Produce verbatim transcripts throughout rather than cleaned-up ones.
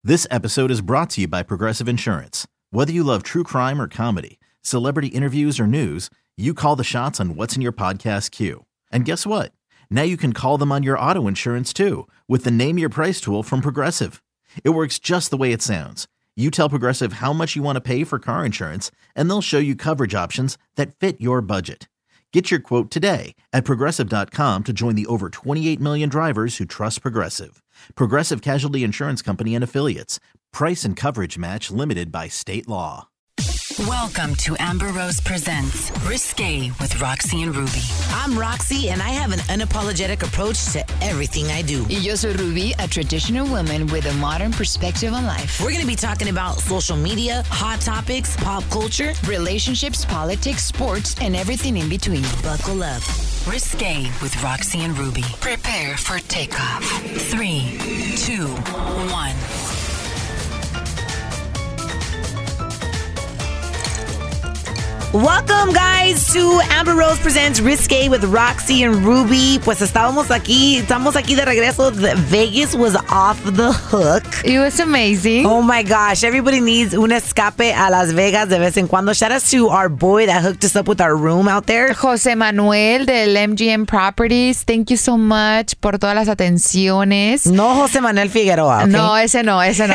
This episode is brought to you by Progressive Insurance. Whether you love true crime or comedy, celebrity interviews or news, you call the shots on what's in your podcast queue. And guess what? Now you can call them on your auto insurance too with the Name Your Price tool from Progressive. It works just the way it sounds. You tell Progressive how much you want to pay for car insurance, and they'll show you coverage options that fit your budget. Get your quote today at Progressive dot com to join the over twenty-eight million drivers who trust Progressive. Progressive Casualty Insurance Company and Affiliates. Price and coverage match limited by state law. Welcome to Amber Rose Presents Risque with Roxy and Ruby. I'm Roxy, and I have an unapologetic approach to everything I do. Y yo soy Ruby, a traditional woman with a modern perspective on life. We're going to be talking about social media, hot topics, pop culture, relationships, politics, sports, and everything in between. Buckle up. Risque with Roxy and Ruby. Prepare for takeoff. Three, two, one. Welcome, guys, to Amber Rose Presents Risque with Roxy and Ruby. Pues estábamos aquí, estamos aquí de regreso. Vegas was off the hook. It was amazing. Oh my gosh, everybody needs un escape a Las Vegas de vez en cuando. Shout out to our boy that hooked us up with our room out there. José Manuel del M G M Properties. Thank you so much por todas las atenciones. No José Manuel Figueroa, okay? No, ese no, ese no.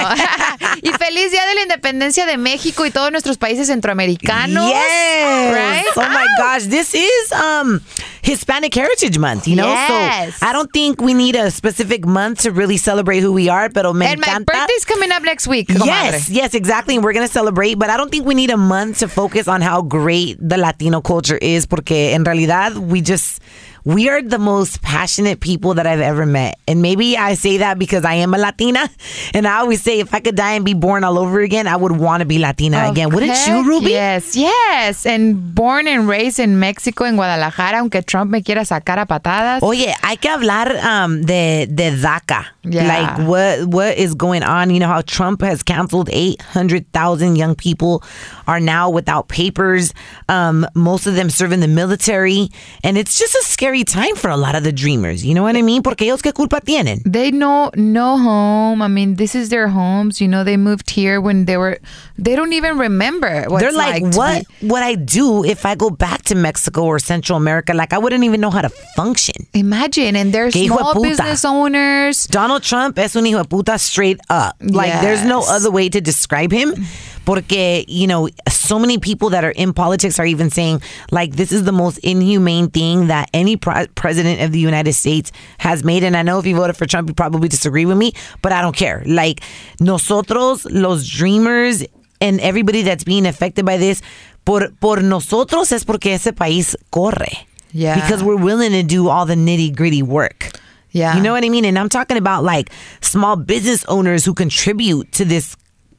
Y feliz Día de la Independencia de México y todos nuestros países centroamericanos. Yes. Right? Oh my Ow. gosh, this is um Hispanic Heritage Month, you know? Yes. So I don't think we need a specific month to really celebrate who we are, pero me And encanta. my birthday's coming up next week, comadre. Yes, yes, exactly. And we're going to celebrate, but I don't think we need a month to focus on how great the Latino culture is, porque en realidad we just... We are the most passionate people that I've ever met. And maybe I say that because I am a Latina. And I always say if I could die and be born all over again, I would want to be Latina Oh, again. Wouldn't heck you, Ruby? Yes, yes. And born and raised in Mexico, en Guadalajara, aunque Trump me quiera sacar a patadas. Oye, hay que hablar um, de, de DACA. Yeah. Like, what what is going on? You know how Trump has canceled eight hundred thousand young people are now without papers. Um, most of them serve in the military. And it's just a scary time for a lot of the dreamers. You know what I mean? Porque ellos qué culpa tienen? They know no home. I mean, this is their homes. You know, they moved here when they were, they don't even remember what They're it's like, like, what be, would I do if I go back to Mexico or Central America? Like, I wouldn't even know how to function. Imagine. And they're Que hijo de small puta. business owners. Donald Trump es un hijo de puta straight up. Like, Yes. there's no other way to describe him. Porque, you know, so many people that are in politics are even saying, like, this is the most inhumane thing that any pre- president of the United States has made. And I know if you voted for Trump, you probably disagree with me, but I don't care. Like, nosotros, los dreamers, and everybody that's being affected by this, por, por nosotros es porque ese país corre. Yeah. Because we're willing to do all the nitty gritty work. Yeah. You know what I mean? And I'm talking about like small business owners who contribute to this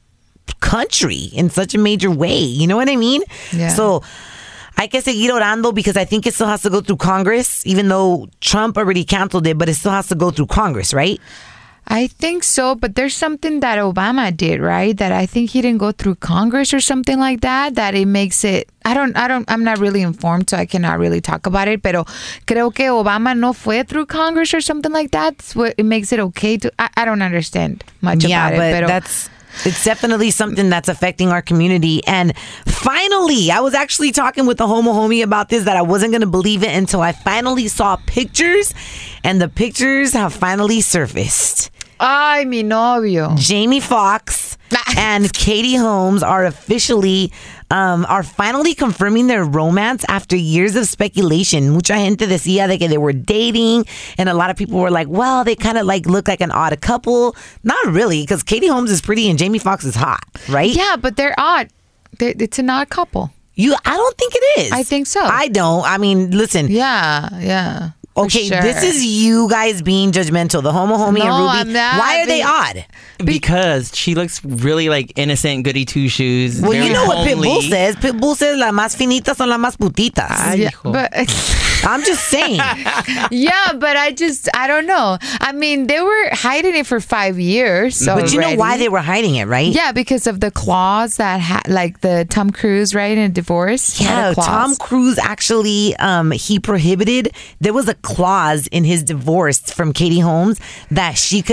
country in such a major way. You know what I mean? Yeah. So hay que seguir orando because I think it still has to go through Congress, even though Trump already canceled it, but it still has to go through Congress, right? I think so, but there's something that Obama did, right? That I think he didn't go through Congress or something like that, that it makes it, I don't, I don't, I'm not really informed, so I cannot really talk about it, pero creo que Obama no fue through Congress or something like that. That's what it makes it okay to, I, I don't understand much yeah, about but it. Pero that's... It's definitely something that's affecting our community. And finally, I was actually talking with a homo homie about this that I wasn't going to believe it until I finally saw pictures. And the pictures have finally surfaced. Ay, mi novio. Jamie Foxx and Katie Holmes are officially, um, are finally confirming their romance after years of speculation. Mucha gente decía de que they were dating, and a lot of people were like, well, they kind of like look like an odd couple. Not really, because Katie Holmes is pretty and Jamie Foxx is hot, right? Yeah, but they're odd. They're, it's an odd couple. You, I don't think it is. I think so. I don't. I mean, listen. Yeah, yeah. Okay, sure. this is you guys being judgmental. The homo homie No, and Ruby. I'm not Why are they being- odd? Because she looks really like innocent, goody two shoes. Well, very you know what homely. Pitbull says. Pitbull says las más finitas son las más putitas. Ay, Yeah, hijo. but I'm just saying. yeah, but I just I don't know. I mean, they were hiding it for five years. So But you know why already. they were hiding it, right? Yeah, because of the clause that had, like the Tom Cruise, right, in a divorce. had Yeah, a clause. Tom Cruise actually, um, he prohibited, there was a clause in his divorce from Katie Holmes that she couldn't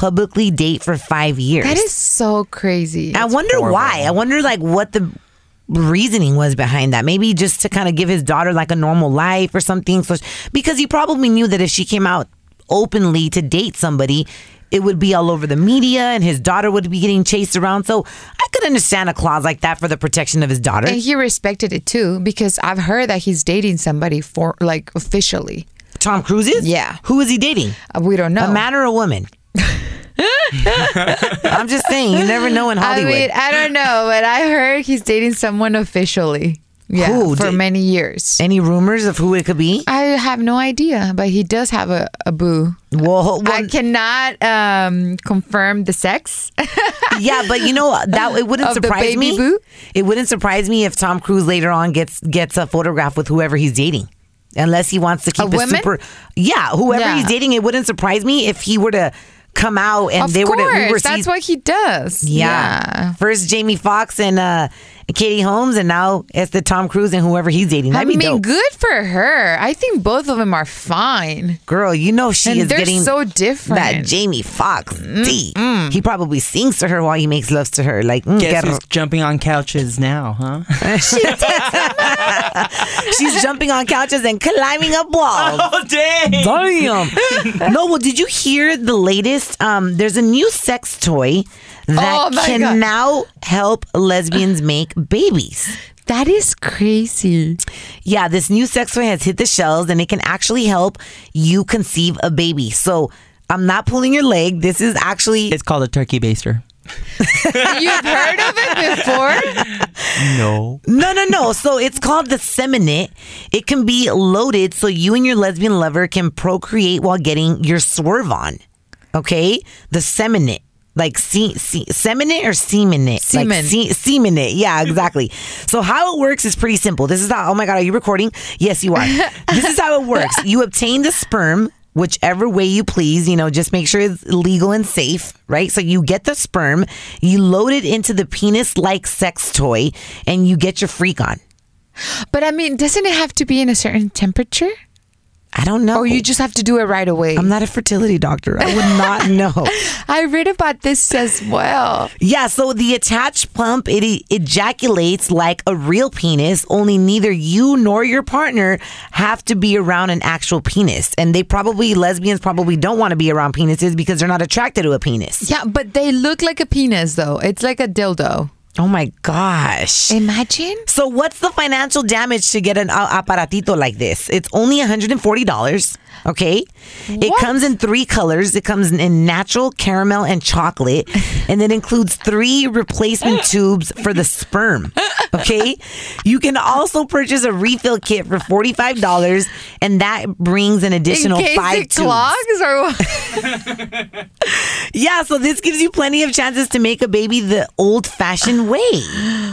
publicly date for five years. That is so crazy. I wonder horrible. why. I wonder like what the reasoning was behind that. Maybe just to kind of give his daughter like a normal life or something. So because he probably knew that if she came out openly to date somebody, it would be all over the media and his daughter would be getting chased around. So I could understand a clause like that for the protection of his daughter. And he respected it too, because I've heard that he's dating somebody for like officially. Tom Cruise is? Yeah. Who is he dating? Uh, we don't know. A man or a woman? I'm just saying, you never know in Hollywood. I mean, I don't know, but I heard he's dating someone officially. Yeah, who? for Did, many years. Any rumors of who it could be? I have no idea, but he does have a, a boo. Well, well, I cannot um, confirm the sex. Yeah, but you know that it wouldn't of surprise the baby me. Boo? It wouldn't surprise me if Tom Cruise later on gets gets a photograph with whoever he's dating. Unless he wants to keep a it women? super. Yeah, whoever Yeah. he's dating, it wouldn't surprise me if he were to come out and of they course, were to. We were that's see, what he does. yeah. yeah. First Jamie Foxx and uh, Katie Holmes, and now it's the Tom Cruise and whoever he's dating. That'd I be mean, dope. good for her. I think both of them are fine. Girl, you know she And is they're getting so different. that Jamie Foxx D. He probably sings to her while he makes love to her. Like, mm, Guess get who's jumping on couches now, huh? she's jumping on couches and climbing up walls. Oh, dang. Damn. No, well, did you hear the latest? Um, there's a new sex toy that Oh, my can God. now help lesbians make babies. That is crazy. Yeah, this new sex toy has hit the shelves and it can actually help you conceive a baby. So I'm not pulling your leg. This is actually... It's called a turkey baster. You've heard of it before? No. No, no, no. So it's called the Seminit. It can be loaded so you and your lesbian lover can procreate while getting your swerve on. Okay? The Seminit. Like se- se- seminit or semenit? Semen. Like se- semenit. Yeah, exactly. So how it works is pretty simple. This is how, oh my God, are you recording? Yes, you are. This is how it works. You obtain the sperm whichever way you please, you know, just make sure it's legal and safe, right? So you get the sperm, you load it into the penis-like sex toy, and you get your freak on. But I mean, doesn't it have to be in a certain temperature? I don't know. Or you just have to do it right away? I'm not a fertility doctor. I would not know. I read about this as well. Yeah, so the attached pump, it e- ejaculates like a real penis, only neither you nor your partner have to be around an actual penis. And they probably, lesbians probably don't want to be around penises because they're not attracted to a penis. Yeah, but they look like a penis, though. It's like a dildo. Oh my gosh. Imagine. So what's the financial damage to get an uh, aparatito like this? It's only one hundred forty dollars. Okay. It What? comes in three colors. It comes in natural, caramel, and chocolate. And it includes three replacement tubes for the sperm. Okay. You can also purchase a refill kit for forty-five dollars. And that brings an additional In case five it tubes. clogs or what? Yeah. So this gives you plenty of chances to make a baby the old fashioned way.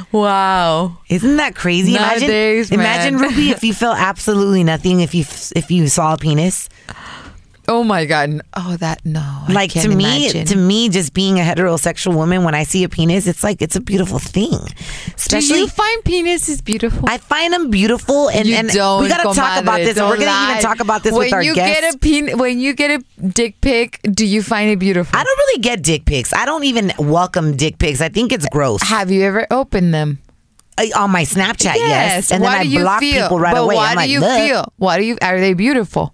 Wow. Isn't that crazy? Nowadays, imagine, man. imagine Ruby, if you felt absolutely nothing if you if you saw a penis. Oh my God. Oh, that, no. I Like can't to me, imagine. to me, just being a heterosexual woman, when I see a penis, it's like it's a beautiful thing. Do Especially, you find penis is beautiful? I find them beautiful, and, you and don't, we gotta talk comadre, about this. And don't we're gonna lie. even talk about this when with our you guests. Get a pen, when you get a dick pic, do you find it beautiful? I don't really get dick pics. I don't even welcome dick pics. I think it's gross. Have you ever opened them? Uh, On my Snapchat, yes, and what then I do you block feel? people right but away. What I'm do like, you "Look." feel? What do you? Are they beautiful?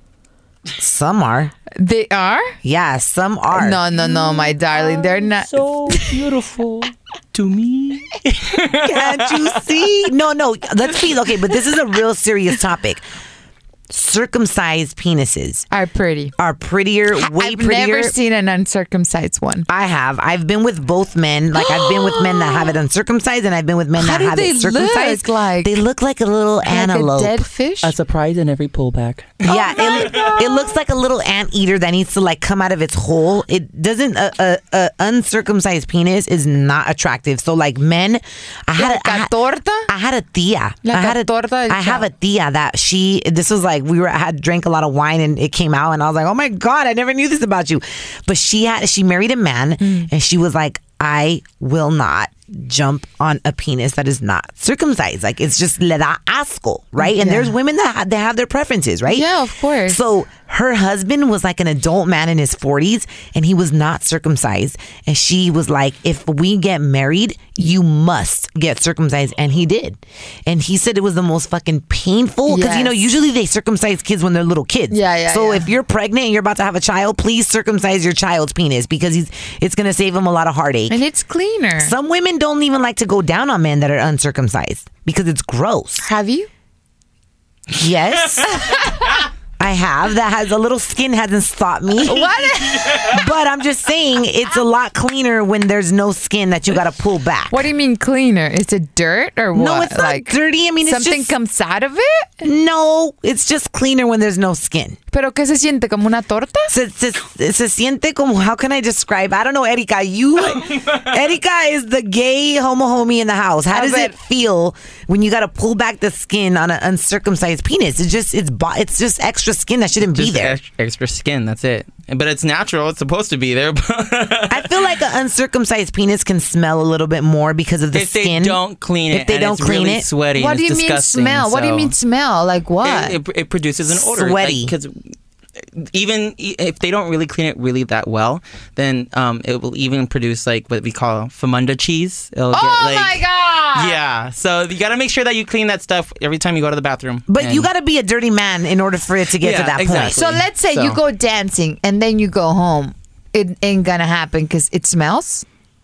Some are, They are. yeah, some are. No, no, no, my darling. They're not. So beautiful to me. Can't you see? No, no. Let's be okay, but this is a real serious topic. Circumcised penises Are pretty. are prettier, way I've prettier. never seen an uncircumcised one. I have. I've been with both men. Like I've been with men that have it uncircumcised, and I've been with men How that do have they it circumcised. look like? They look like a little Like antelope. a dead fish. A surprise in every pullback. Yeah, it, it looks like a little anteater that needs to like come out of its hole. It doesn't. A, a, a uncircumcised penis is not attractive. So like men, I had Like a, I a had- torta? I had a tia. Like I had a torta del I have a chavo. tia that she. This was like we were I had drank a lot of wine and it came out and I was like, oh my God, I never knew this about you. But she had she married a man Mm. and she was like, I will not jump on a penis that is not circumcised. Like, it's just le da asco, right? And Yeah. there's women that ha- they have their preferences, right? Yeah, of course. So her husband was like an adult man in his forties, and he was not circumcised. And she was like, if we get married, you must get circumcised. And he did. And he said it was the most fucking painful, because, you know, Yes. usually they circumcise kids when they're little kids. Yeah, yeah, So yeah. if you're pregnant and you're about to have a child, please circumcise your child's penis, because he's it's going to save him a lot of heartache. And it's cleaner. Some women don't even like to go down on men that are uncircumcised because it's gross. Have you? Yes. I have. That has a little skin hasn't stopped me. What? But I'm just saying it's a lot cleaner when there's no skin that you got to pull back. What do you mean cleaner? Is it dirt or what? No, it's not like dirty. I mean, it's something just... comes out of it? No, it's just cleaner when there's no skin. ¿Pero qué se siente? ¿Como una torta? Se, se, se siente como, how can I describe? I don't know, Erika. You, Erika is the gay homo homie in the house. How does it feel when you got to pull back the skin on an uncircumcised penis? It's just, it's, bo- it's just extra skin that shouldn't Just be there. Extra, extra skin. That's it. But it's natural. It's supposed to be there. I feel like an uncircumcised penis can smell a little bit more because of the if skin. they don't clean it, If they and don't it's clean really it. sweaty. What and do you it's mean disgusting, smell? What do you so mean smell? Like what? It, it, it produces an odor. Sweaty. Because even i- if they don't really clean it really that well, then um, it will even produce like what we call famunda cheese. It'll oh get, like, my God! Yeah, so you got to make sure that you clean that stuff every time you go to the bathroom. But And- you got to be a dirty man in order for it to get Yeah, to that exactly. point. So let's say So- you go dancing and then you go home. It ain't gonna happen because it smells.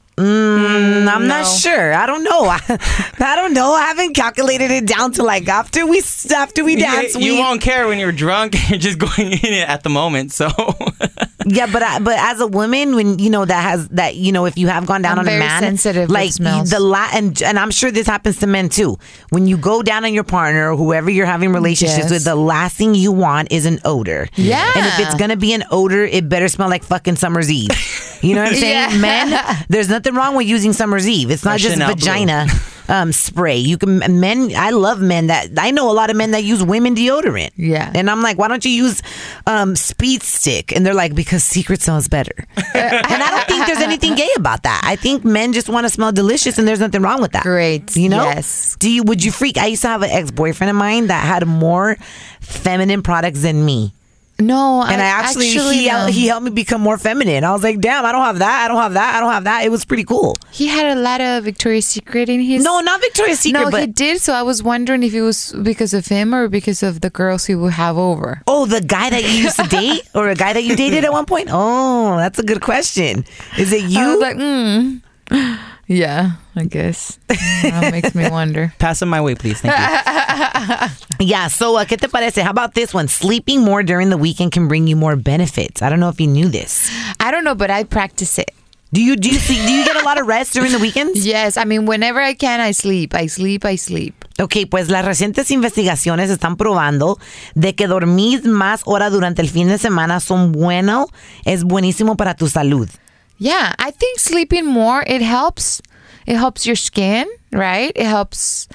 Mm, I'm not No. sure. I don't know. I, I don't know. I haven't calculated it down to like after we after we You- dance. You, we, won't care when you're drunk. You're just going in it at the moment. So Yeah, but I, but as a woman, when you know that has that you know if you have gone down I'm on a very man, sensitive with like smells. the la- and and I'm sure this happens to men too. When you go down on your partner or whoever you're having relationships Yes. with, the last thing you want is an odor. Yeah. and if it's gonna be an odor, it better smell like fucking Summer's Eve. You know what I'm saying? Yeah. Men, there's nothing wrong with using Summer's Eve. It's not Or just Chanel Blue. vagina. Um, spray. You can men. I love men that I know a lot of men that use women deodorant. Yeah. and I'm like, why don't you use um, Speed Stick? And they're like, because Secret smells better. And I don't think there's anything gay about that. I think men just want to smell delicious, and there's nothing wrong with that. Great. You know? Yes. Do you? Would you freak? I used to have an ex boyfriend of mine that had more feminine products than me. No, And I, actually, he no. he helped me become more feminine. I was like, damn, I don't have that. I don't have that. I don't have that. It was pretty cool. He had a lot of Victoria's Secret in his. No, not Victoria's Secret, no, but he did. So I was wondering if it was because of him or because of the girls he would have over. oh, the guy that you used to date, or a guy that you dated at one point. Oh, that's a good question. Is it you? I was like, hmm. Yeah, I guess. That makes me wonder. pass them my way, please. Thank you. Yeah, so uh, ¿qué te parece? How about this one? Sleeping more during the weekend can bring you more benefits. I don't know if you knew this. I don't know, but I practice it. Do you do you see, do you get a lot of rest during the weekends? Yes, I mean, whenever I can, I sleep. I sleep, I sleep. Ok, pues las recientes investigaciones están probando de que dormir más horas durante el fin de semana son bueno, es buenísimo para tu salud. Yeah, I think sleeping more, it helps. It helps your skin, right? It helps,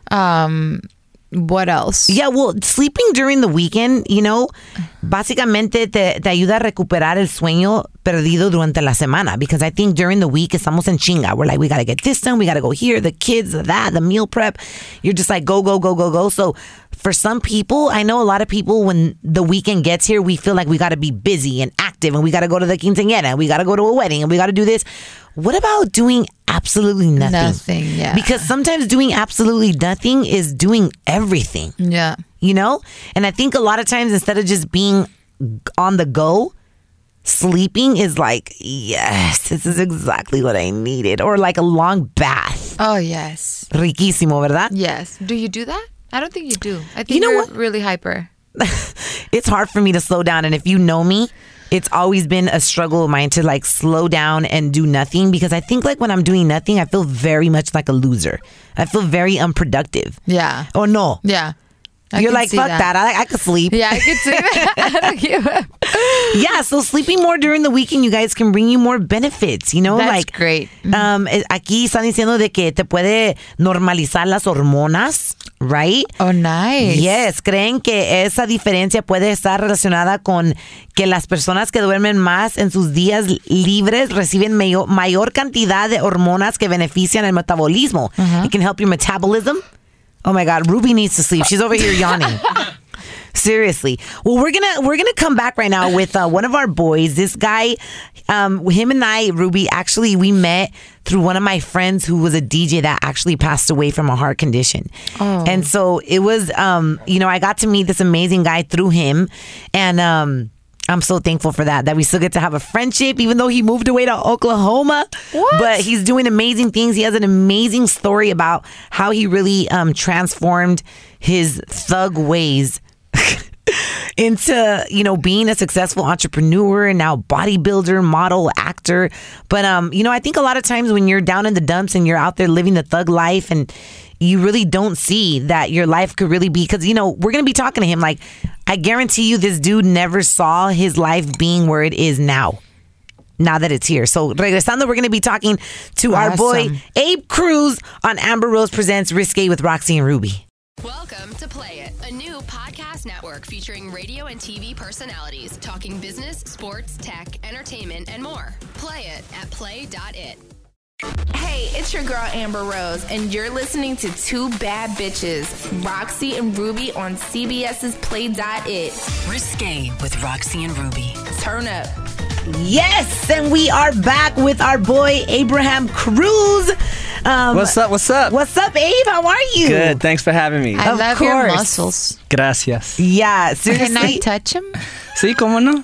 um, what else? Yeah, well, sleeping during the weekend, you know, básicamente te, te ayuda a recuperar el sueño perdido durante la semana. Because I think during the week, estamos en chinga. We're like, we got to get this done. We got to go here. The kids, that, the meal prep. You're just like, go, go, go, go, go. So for some people, I know a lot of people, when the weekend gets here, we feel like we got to be busy and active. And we got to go to the quinceañera. And we got to go to a wedding. And we got to do this. What about doing absolutely nothing? Nothing, yeah. Because sometimes doing absolutely nothing is doing everything. Yeah. You know? And I think a lot of times, instead of just being on the go, sleeping is like, yes, this is exactly what I needed. Or like a long bath. Oh, yes. Riquísimo, ¿verdad? Yes. Do you do that? I don't think you do. I think You know you're what? really hyper. It's hard for me to slow down. And if you know me, it's always been a struggle of mine to like slow down and do nothing, because I think like when I'm doing nothing, I feel very much like a loser. I feel very unproductive. Yeah. Oh, no. Yeah. I You're can like, see fuck that. I, I could sleep. Yeah, I could see that. I don't give up. Yeah, so sleeping more during the weekend, you guys, can bring you more benefits, you know? That's like great. Um, eh, aquí están diciendo de que te puede normalizar las hormonas. right? Oh, nice. Yes, creen que esa diferencia puede estar relacionada con que las personas que duermen más en sus días libres reciben mayor, mayor cantidad de hormonas que benefician el metabolismo. Uh-huh. It can help your metabolism. Oh my God, Ruby needs to sleep. She's over here yawning. Seriously. Well, we're gonna we're gonna come back right now with uh, one of our boys. This guy, um, him and I, Ruby, actually we met through one of my friends who was a D J that actually passed away from a heart condition. Oh. And so it was, um, you know, I got to meet this amazing guy through him, and um, I'm so thankful for that. That we still get to have a friendship, even though he moved away to Oklahoma. What? But he's doing amazing things. He has an amazing story about how he really um, transformed his thug ways into, you know, being a successful entrepreneur and now bodybuilder, model, actor. But, um, you know, I think a lot of times when you're down in the dumps and you're out there living the thug life and you really don't see that your life could really be, because, you know, we're going to be talking to him. Like, I guarantee you this dude never saw his life being where it is now. Now that it's here. So, regresando, we're going to be talking to awesome. our boy, Abe Cruz, on Amber Rose Presents Risque with Roxy and Ruby. Welcome to Play It, a new podcast network featuring radio and T V personalities talking business, sports, tech, entertainment, and more. Play it at play dot it. Hey, it's your girl Amber Rose, and you're listening to Two Bad Bitches, Roxy and Ruby on CBS's Play dot it. Risque with Roxy and Ruby. Turn up. Yes, and we are back with our boy Abraham Cruz. Um, what's up? What's up? What's up, Abe? How are you? Good. Thanks for having me. I of love course. your muscles. Gracias. Yeah, seriously. Can I touch him? Sí, cómo no?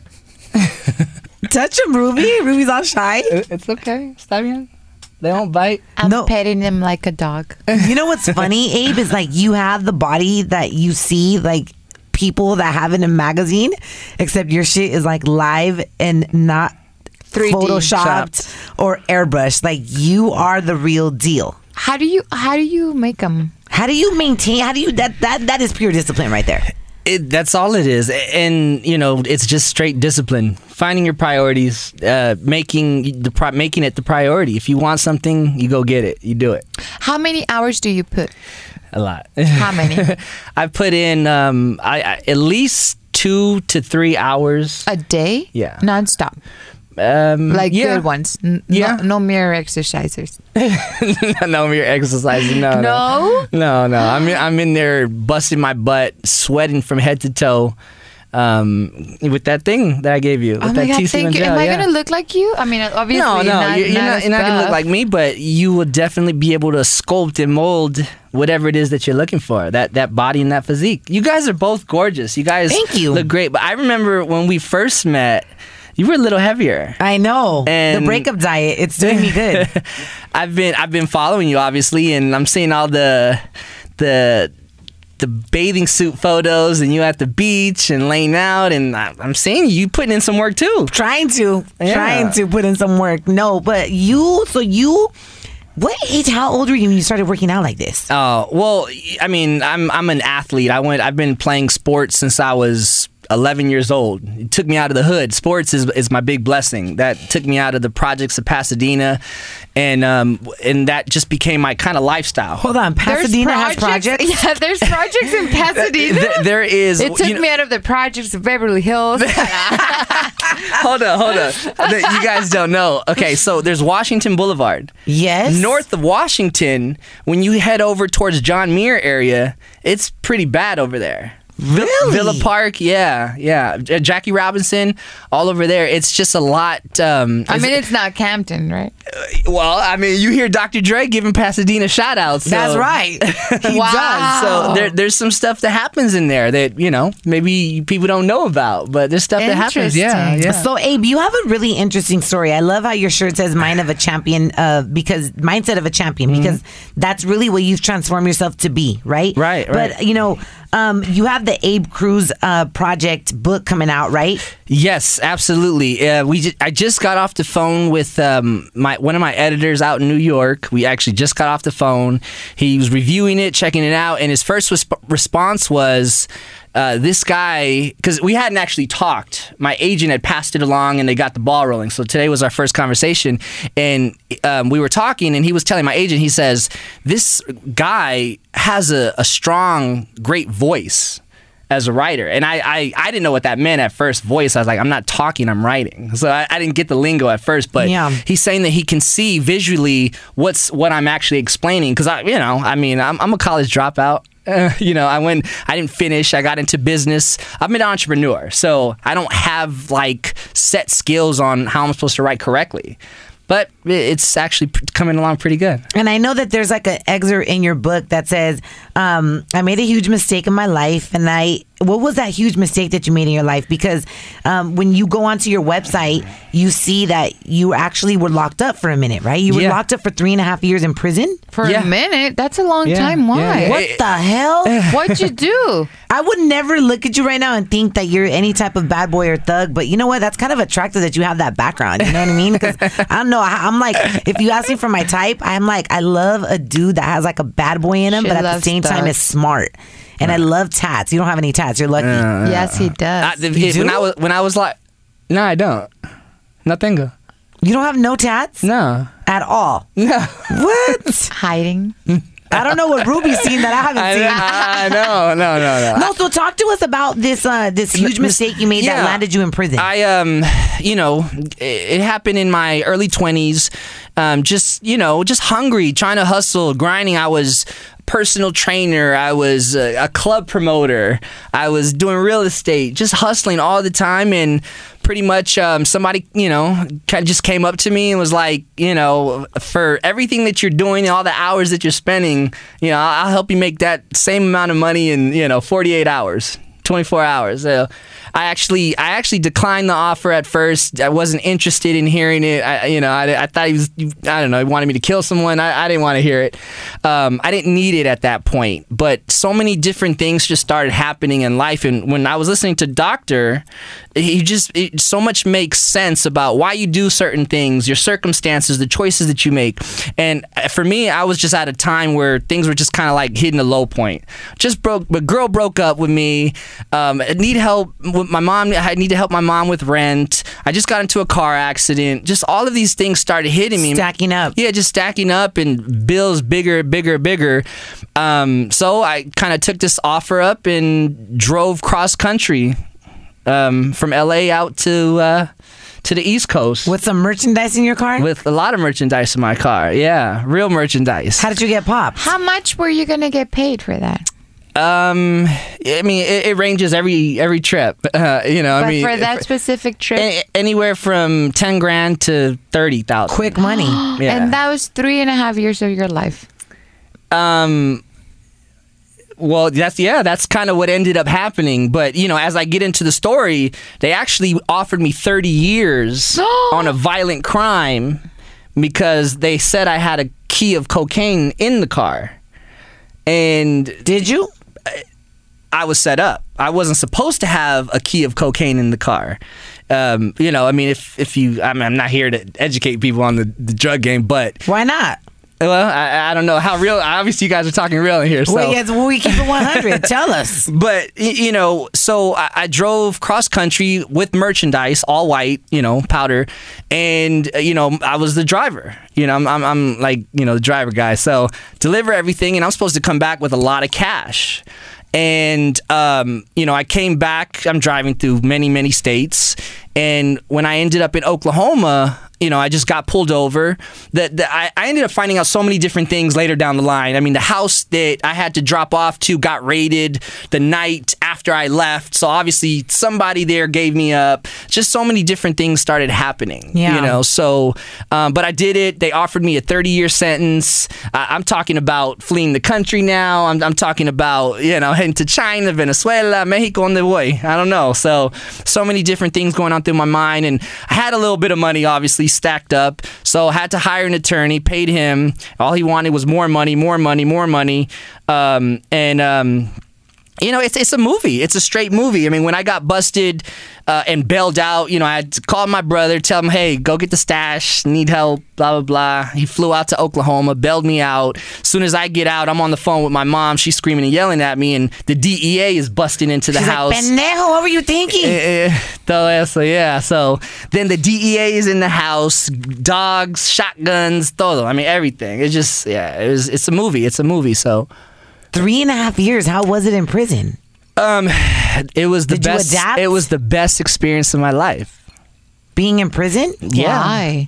Touch him, Ruby. Ruby's all shy. It's okay. Está bien. They don't bite. I'm No. petting him like a dog. You know what's funny, Abe, is like you have the body that you see like people that have in a magazine, except your shit is like live and not three D photoshopped shopped. or airbrushed. Like you are the real deal. How do you how do you make them? How do you maintain? How do you that that that is pure discipline right there. It, that's all it is. And, you know, it's just straight discipline. Finding your priorities, uh, making the pri- making it the priority. If you want something, you go get it. You do it. How many hours do you put? A lot. How many? I put in um, I, I, at least two to three hours. A day? Yeah. Non-stop? Um, Like yeah. good ones? N- Yeah. No, no mere exercisers? No, you're exercising. No, No? no, no. I'm I'm in there busting my butt, sweating from head to toe, um, with that thing that I gave you. Oh with my that God, T C thank you. gel, Am I yeah. going to look like you? I mean, obviously No, no, not, you're, you're not, not. as You're not gonna look buff. like me, but you will definitely be able to sculpt and mold whatever it is that you're looking for. That that body and that physique. You guys are both gorgeous. You guys, Thank you. look great. But I remember when we first met, you were a little heavier. I know. And- the breakup diet, it's doing me good. I've been I've been following you obviously, and I'm seeing all the the the bathing suit photos and you at the beach and laying out, and I- I'm seeing you putting in some work too. Trying to, Yeah. trying to put in some work. No, but you, so you, what age, how old were you when you started working out like this? Oh well, I mean, I'm I'm an athlete. I went. I've been playing sports since I was eleven years old. It took me out of the hood. Sports is is my big blessing. That took me out of the projects of Pasadena, and um and that just became my kind of lifestyle. Hold on, Pasadena has projects? Yeah, there's projects in Pasadena. Th- there is. It took you know- me out of the projects of Beverly Hills. Hold on, hold on. You guys don't know. Okay, so there's Washington Boulevard. Yes. North of Washington, when you head over towards John Muir area, it's pretty bad over there. Really? Villa Park, yeah, yeah. J- Jackie Robinson, all over there. It's just a lot. Um, I it's- mean, it's not Campton, right? well, I mean, you hear Doctor Dre giving Pasadena shout outs. So. That's right. He Wow. does. So there, there's some stuff that happens in there that, you know, maybe people don't know about, but there's stuff that happens. Yeah, Interesting. yeah. So, Abe, you have a really interesting story. I love how your shirt says "Mind of a Champion," uh, because mindset of a champion, because that's really what you've transformed yourself to be, right? Right, But right. you know, um, you have the Abe Cruz uh, project book coming out, right? Yes, absolutely. Uh, we ju- I just got off the phone with um, my one of my editors out in New York. We actually just got off the phone. He was reviewing it, checking it out, and his first resp- response was, uh, this guy, because we hadn't actually talked. My agent had passed it along, and they got the ball rolling. So today was our first conversation, and um, we were talking, and he was telling my agent, he says, this guy has a, a strong, great voice as a writer. And I, I, I didn't know what that meant at first, voice. I was like, I'm not talking, I'm writing. So I, I didn't get the lingo at first, but yeah. he's saying that he can see visually what's what I'm actually explaining. Because, I, you know, I mean, I'm, I'm a college dropout. Uh, you know, I went, I didn't finish. I got into business. I'm an entrepreneur, so I don't have like set skills on how I'm supposed to write correctly. But it's actually coming along pretty good. And I know that there's like an excerpt in your book that says, um, I made a huge mistake in my life. And I, what was that huge mistake that you made in your life? Because um, when you go onto your website, you see that you actually were locked up for a minute, right? You were Yeah. locked up for three and a half years in prison? For Yeah. a minute? That's a long Yeah, time. Why? yeah, yeah. What the hell? What'd you do? I would never look at you right now and think that you're any type of bad boy or thug, but you know what? That's kind of attractive that you have that background. You know what I mean? Because I don't know. I- I'm like, if you ask me for my type, I'm like, I love a dude that has like a bad boy in him, She but at the loves same time thugs. is smart. And I love tats. You don't have any tats. You're lucky. Yes, he does. I, the, You it- when do? I was when I was like, no, I don't. Nothing. You don't have no tats No. at all. No. What? Hiding. I don't know what Ruby's seen that I haven't I, seen. I, no, no, no, no. No, so talk to us about this uh, this huge mistake you made that Yeah. landed you in prison. I, um, you know, it, it happened in my early twenties. Um, just, you know, just hungry, trying to hustle, grinding. I was personal trainer. I was a, a club promoter. I was doing real estate, just hustling all the time. And pretty much um, somebody, you know, kind of just came up to me and was like, you know, for everything that you're doing and all the hours that you're spending, you know, I'll, I'll help you make that same amount of money in, you know, forty-eight hours. twenty-four hours. So I actually, I actually declined the offer at first. I wasn't interested in hearing it. I, you know, I, I thought he was, I don't know, he wanted me to kill someone. I, I didn't want to hear it. Um, I didn't need it at that point. But so many different things just started happening in life. And when I was listening to Doctor, he just, it, so much makes sense about why you do certain things, your circumstances, the choices that you make. And for me, I was just at a time where things were just kind of like hitting a low point. Just broke, a girl broke up with me. Um, I need help with my mom. I need to help my mom with rent. I just got into a car accident. Just all of these things started hitting me. Stacking up. Yeah, just stacking up and bills bigger, bigger, bigger. Um, so I kind of took this offer up and drove cross country um, from L A out to uh, to the East Coast. With some merchandise in your car? With a lot of merchandise in my car. Yeah, real merchandise. How did you get popped? How much were you going to get paid for that? Um, I mean, it, it ranges every every trip. Uh, you know, But I mean, for that specific trip? a- anywhere from ten grand to thirty thousand. Quick money. Yeah. And that was three and a half years of your life. Um. Well, that's yeah, that's kind of what ended up happening. But you know, as I get into the story, they actually offered me thirty years on a violent crime because they said I had a key of cocaine in the car. And did you? I was set up. I wasn't supposed to have a key of cocaine in the car. Um, you know, I mean, if if you, I mean, I'm not here to educate people on the, the drug game, but why not? Well, I, I don't know how real. Obviously, you guys are talking real in here. So. Well, yes, well, we keep it one hundred. Tell us. But y- you know, so I, I drove cross country with merchandise, all white, you know, powder, and uh, you know, I was the driver. You know, I'm, I'm I'm like you know the driver guy. So deliver everything, and I'm supposed to come back with a lot of cash. And, um, you know, I came back, I'm driving through many, many states. And when I ended up in Oklahoma, you know, I just got pulled over. That I, I ended up finding out so many different things later down the line. I mean, the house that I had to drop off to got raided the night after I left. So obviously somebody there gave me up. Just so many different things started happening. Yeah. You know, so, um, but I did it. They offered me a thirty-year sentence. I, I'm talking about fleeing the country now. I'm, I'm talking about, you know, heading to China, Venezuela, Mexico on the way. I don't know. So, so many different things going on through my mind. And I had a little bit of money, obviously, stacked up. So I had to hire an attorney, paid him. All he wanted was more money, more money, more money. Um, and, um, You know, it's it's a movie. It's a straight movie. I mean, when I got busted uh, and bailed out, you know, I had to call my brother, tell him, hey, go get the stash, need help, blah, blah, blah. He flew out to Oklahoma, bailed me out. As soon as I get out, I'm on the phone with my mom. She's screaming and yelling at me, and the D E A is busting into the She's house. like, pendejo, what were you thinking? Eh, eh, so, yeah, so then the D E A is in the house, dogs, shotguns, todo. I mean, everything. It's just, yeah, it was, it's a movie. It's a movie, so... Three and a half years. How was it in prison? Um, it was the Did you best. adapt? It was the best experience of my life. Being in prison? Yeah. Why?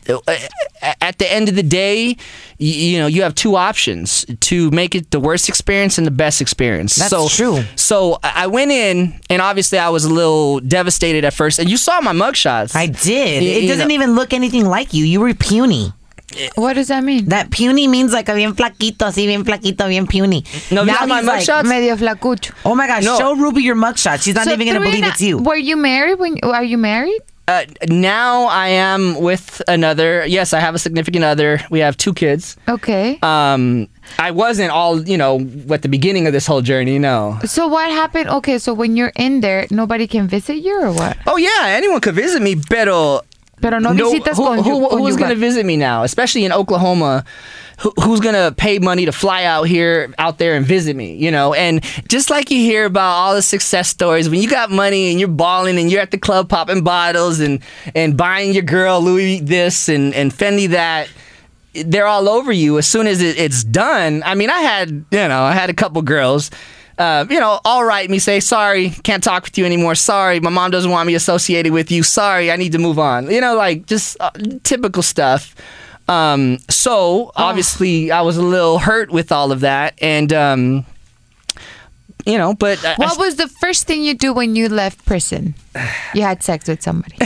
At the end of the day, you, you know, you have two options to make it the worst experience and the best experience. That's so, true. So I went in, and obviously I was a little devastated at first. And you saw my mugshots. I did. You- It you doesn't know- even look anything like you. You were puny. What does that mean? That puny means like a bien flaquito, así bien flaquito, bien puny. No, Now these are my he's like, mugshots? Medio flacucho. oh my gosh, No. show Ruby your mugshot. She's not So even going to three believe and a- it's you. Were you married? When are you married? Uh, now I am with another. Yes, I have a significant other. We have two kids. Okay. Um, I wasn't all, you know, at the beginning of this whole journey, no. So what happened? Okay, so when you're in there, nobody can visit you or what? Oh, yeah, anyone could visit me, pero... Pero no, visitas who, con who, con who's going to yuga. visit me now, especially in Oklahoma? Who, who's going to pay money to fly out here, out there and visit me, you know? And just like you hear about all the success stories, when you got money and you're balling and you're at the club popping bottles and, and buying your girl Louis this and, and Fendi that, they're all over you as soon as it, it's done. I mean, I had, you know, I had a couple girls, uh, you know, all write me, say, sorry, can't talk with you anymore. Sorry, my mom doesn't want me associated with you. Sorry, I need to move on. You know, like just uh, typical stuff. Um, so obviously I was a little hurt with all of that. And, um, you know, but I, What was the first thing you do when you left prison? You had sex with somebody.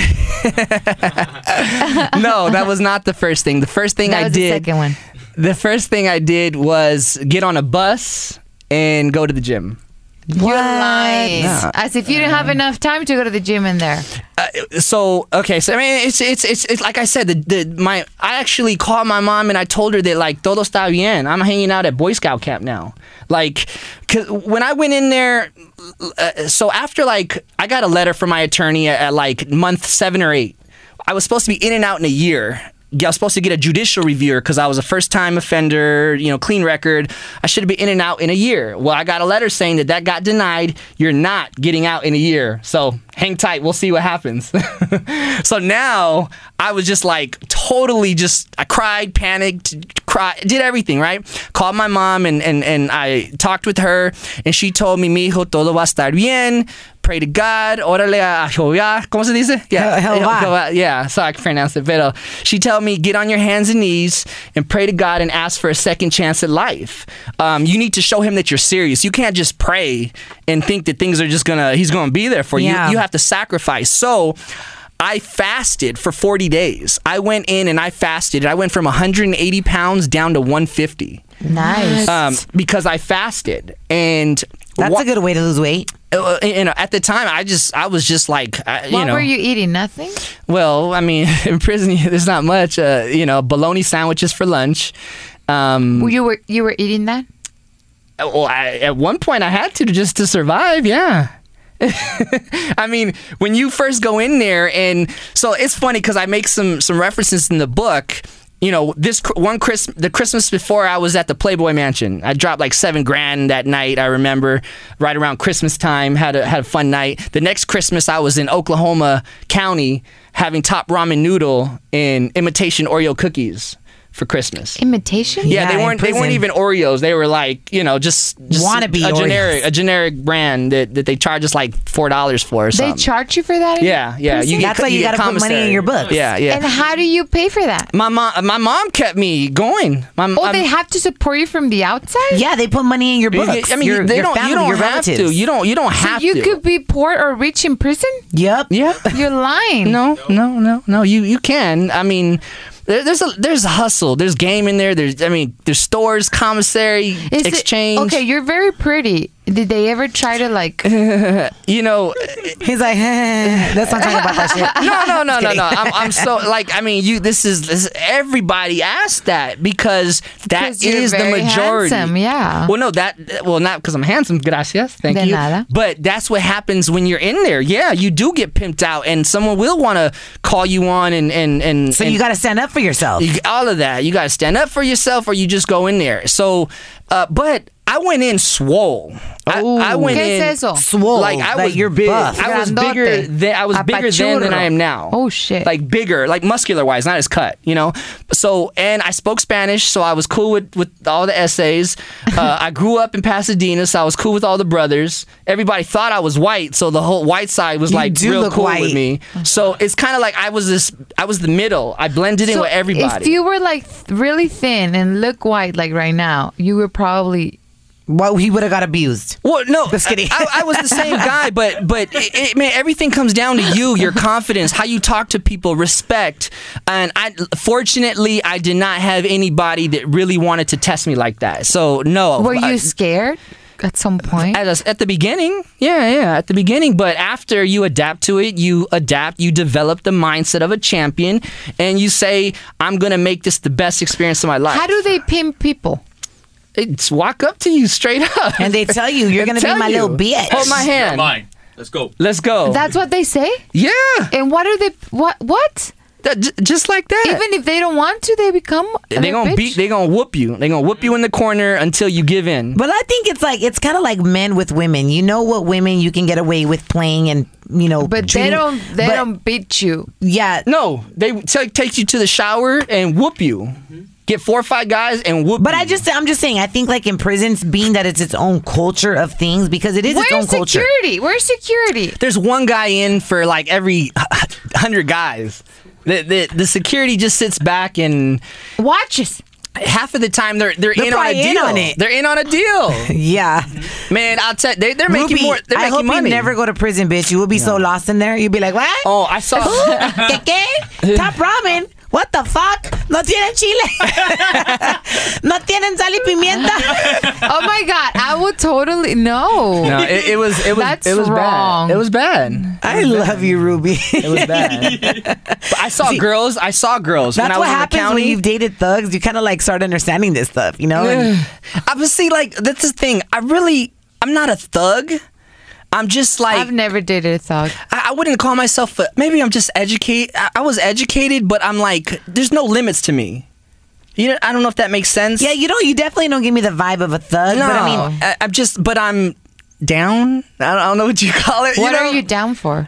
no, that was not the first thing. The first thing That I was the did, second one. the first thing I did was get on a bus and go to the gym. You're lying. Yeah. As if you didn't have enough time to go to the gym in there. Uh, so okay, so I mean, it's it's it's, it's like I said, the, the my I actually called my mom and I told her that like todo está bien. I'm hanging out at Boy Scout camp now. Like, cause when I went in there, uh, so after like I got a letter from my attorney at, at like month seven or eight. I was supposed to be in and out in a year. I was supposed to get a judicial review because I was a first-time offender, you know, clean record. I should have been in and out in a year. Well, I got a letter saying that that got denied. You're not getting out in a year. So hang tight. We'll see what happens. So now I was just like totally just, I cried, panicked, cried, did everything, right? Called my mom and, and, and I talked with her and she told me, mijo, todo va a estar bien. Pray to God, órale a Jehová. ¿Cómo se dice? Yeah, Jehová. Jehová. Yeah, so I can pronounce it. Pero she told me, get on your hands and knees and pray to God and ask for a second chance at life. Um, you need to show him that you're serious. You can't just pray and think that things are just gonna, he's gonna be there for Yeah. you. You have to sacrifice. So I fasted for forty days. I went in and I fasted. I went from one hundred eighty pounds down to one fifty. Nice. Um, because I fasted. And That's wha- a good way to lose weight. uh, you know, at the time, I just, I was just like, I, you what know. were you eating? Nothing? Well, I mean, in prison, there's not much. Uh, you know, bologna sandwiches for lunch. Um, You were you were eating that? well, I, at one point, I had to just to survive. Yeah. I mean, when you first go in there, and so it's funny because I make some some references in the book. You know, this cr- one Christmas, the Christmas before, I was at the Playboy Mansion. I dropped like seven grand that night. I remember right around Christmas time, had a had a fun night. The next Christmas, I was in Oklahoma County having top ramen noodle and imitation Oreo cookies for Christmas. Imitation? Yeah, Yeah, they in weren't. They weren't prison. even Oreos. They were like, you know, just, just Wannabe a generic, Oreos. a generic brand that, that they charge us like four dollars for. Or They something. charge you for that? in Yeah, yeah. prison? get That's why you get gotta put money in commissary. your books. Yeah, yeah. And how do you pay for that? my mom, my mom kept me going. My, Oh, I'm- they have to support you from the outside? Yeah, they put money in your you- books. I mean, your, they your don't. family, you don't your have relatives. to. You don't. You don't So have you to. could be poor or rich in prison? Yep. Yeah. You're lying. No, no, no, no. You you can. I mean, there, there's a there's a hustle. There's game in there. There's I mean, there's stores, commissary, Is it- exchange. okay, you're very pretty. Did they ever try to like? You know, he's like, let's not talk about that shit. No, no, no, no, no. I'm, I'm so like. I mean, you. This is this, everybody asked that because that Because you're is the very majority. handsome, yeah. Well, no, that. Well, not because I'm handsome. Gracias, thank De you. nada. But that's what happens when you're in there. Yeah, you do get pimped out, and someone will want to call you on, and and and. So and you got to stand up for yourself. you, all of that. You got to stand up for yourself, or you just go in there. So, uh, but. I went in swole. I, I went ¿Qué in es eso? Swole. Like I Like was you're big. buff. I was Grandote. bigger than I was bigger then than I am now. Oh, shit. Like bigger, like muscular wise, not as cut. You know. So and I spoke Spanish, so I was cool with, with all the essays. Uh, I grew up in Pasadena, so I was cool with all the brothers. Everybody thought I was white, so the whole white side was You like do real look cool white. with me. So it's kind of like I was this. I was the middle. I blended in So with everybody. If you were like really thin and look white like right now, you were probably. Well, he would have got abused. Well, no, Just kidding. I, I was the same guy, but but it, it, man, everything comes down to you, your confidence, how you talk to people, respect. And I, fortunately, I did not have anybody that really wanted to test me like that. So no, Were you I- scared at some point? at, a- at the beginning, yeah, yeah, at the beginning. But after you adapt to it, you adapt, you develop the mindset of a champion, and you say, "I'm gonna make this the best experience of my life." How do they pimp people? It's walk up to you straight up, And they tell you, you're They going to be tell my you. little bitch. Hold my hand. Mine. Let's go. Let's go. That's what they say? yeah. And what are they? What? What? That, j- just like that. Even if they don't want to, they become. they a gonna bitch? beat. They gonna whoop you. They gonna whoop you in the corner until you give in. But I think it's like, it's kind of like men with women. You know what women you can get away with playing and, you know. But they treating- don't. They but- don't beat you. Yeah. No, they t- take you to the shower and whoop you. Get four or five guys and whoop. But you. I just, I'm just saying, I think like in prisons, being that it's its own culture of things, because it is its own Where's culture. security? Where's security? There's one guy in for like every hundred guys. The, the the security just sits back and Watches. half of the time they're they're, They're in on a probably in deal. on it. They're in on a deal. Yeah. Man, I'll tell they they're making Ruby, more. They're I making hope money. you never go to prison, bitch. You will be so lost in there. You'll be like, what? Oh, I saw. ¿Qué qué? Top ramen. What the fuck? No tienen chile. No tienen sal y pimienta. Oh my god! I would totally no. No, it, it was it was That's it was wrong. bad. It was bad. I love you, Ruby. It was bad. But I saw See, girls. I saw girls when That's I what was in the happens county. when you've dated thugs. You kind of like start understanding this stuff, you know? And I was see like that's the thing. I really I'm not a thug. I'm just like I've never dated a thug. I, I wouldn't call myself a, maybe I'm just educated. I, I was educated, but I'm like there's no limits to me. You know, I don't know if that makes sense. yeah, you know, you definitely don't give me the vibe of a thug. No, But I mean, I, I'm just but I'm down. I don't, I don't know what you call it. What you know? are you down for?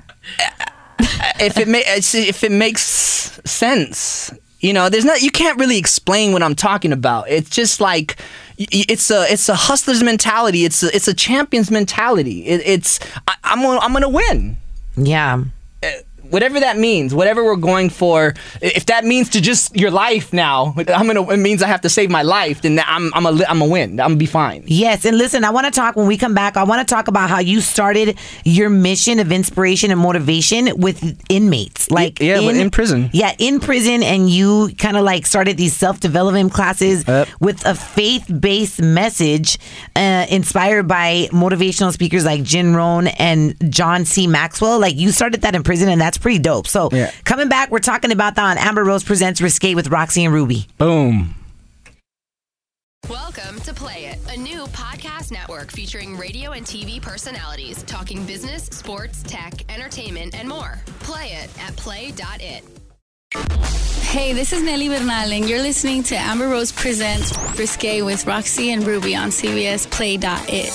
if it ma- if it makes sense, you know, there's not you can't really explain what I'm talking about. It's just like y- y- it's a it's a hustler's mentality. It's a, it's a champion's mentality. It, it's I, I'm gonna, I'm gonna win. yeah. Whatever that means, whatever we're going for, if that means to just your life now, I'm gonna. It means I have to save my life. Then I'm I'm a I'm a win. I'm gonna be fine. Yes, and listen, I want to talk when we come back. I want to talk about how you started your mission of inspiration and motivation with inmates, like yeah, in, in prison. Yeah, in prison, and you kind of like started these self development classes Yep. with a faith based message, uh, inspired by motivational speakers like Jim Rohn and John C. Maxwell. Like you started that in prison, and that's pretty dope. So Yeah. coming back, we're talking about that on Amber Rose Presents Risque with Roxy and Ruby. Boom. Welcome to Play It, a new podcast network featuring radio and T V personalities talking business, sports, tech, entertainment, and more. Play it at play dot it. Hey, this is Nelly Bernal, and you're listening to Amber Rose Presents Risque with Roxy and Ruby on C B S Play dot it.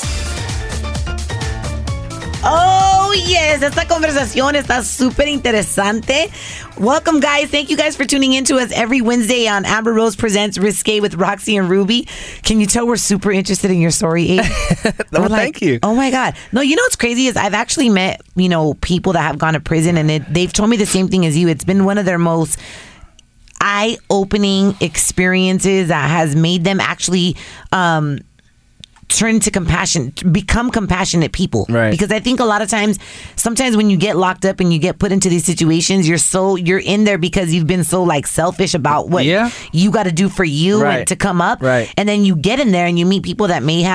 Oh, yes. Esta conversación está súper interesante. Welcome, guys. Thank you guys for tuning in to us every Wednesday on Amber Rose Presents Risque with Roxy and Ruby. Can you tell we're super interested in your story, Abe? Well, We're like, thank you. Oh, my God. No, you know what's crazy is I've actually met, you know, people that have gone to prison, and it, they've told me the same thing as you. It's been one of their most eye-opening experiences that has made them actually um, turn to compassion, become compassionate people. Right. Because I think a lot of times, sometimes when you get locked up and you get put into these situations, you're so you're in there because you've been so like selfish about what Yeah. you got to do for you Right. and to come up. Right. And then you get in there and you meet people that may have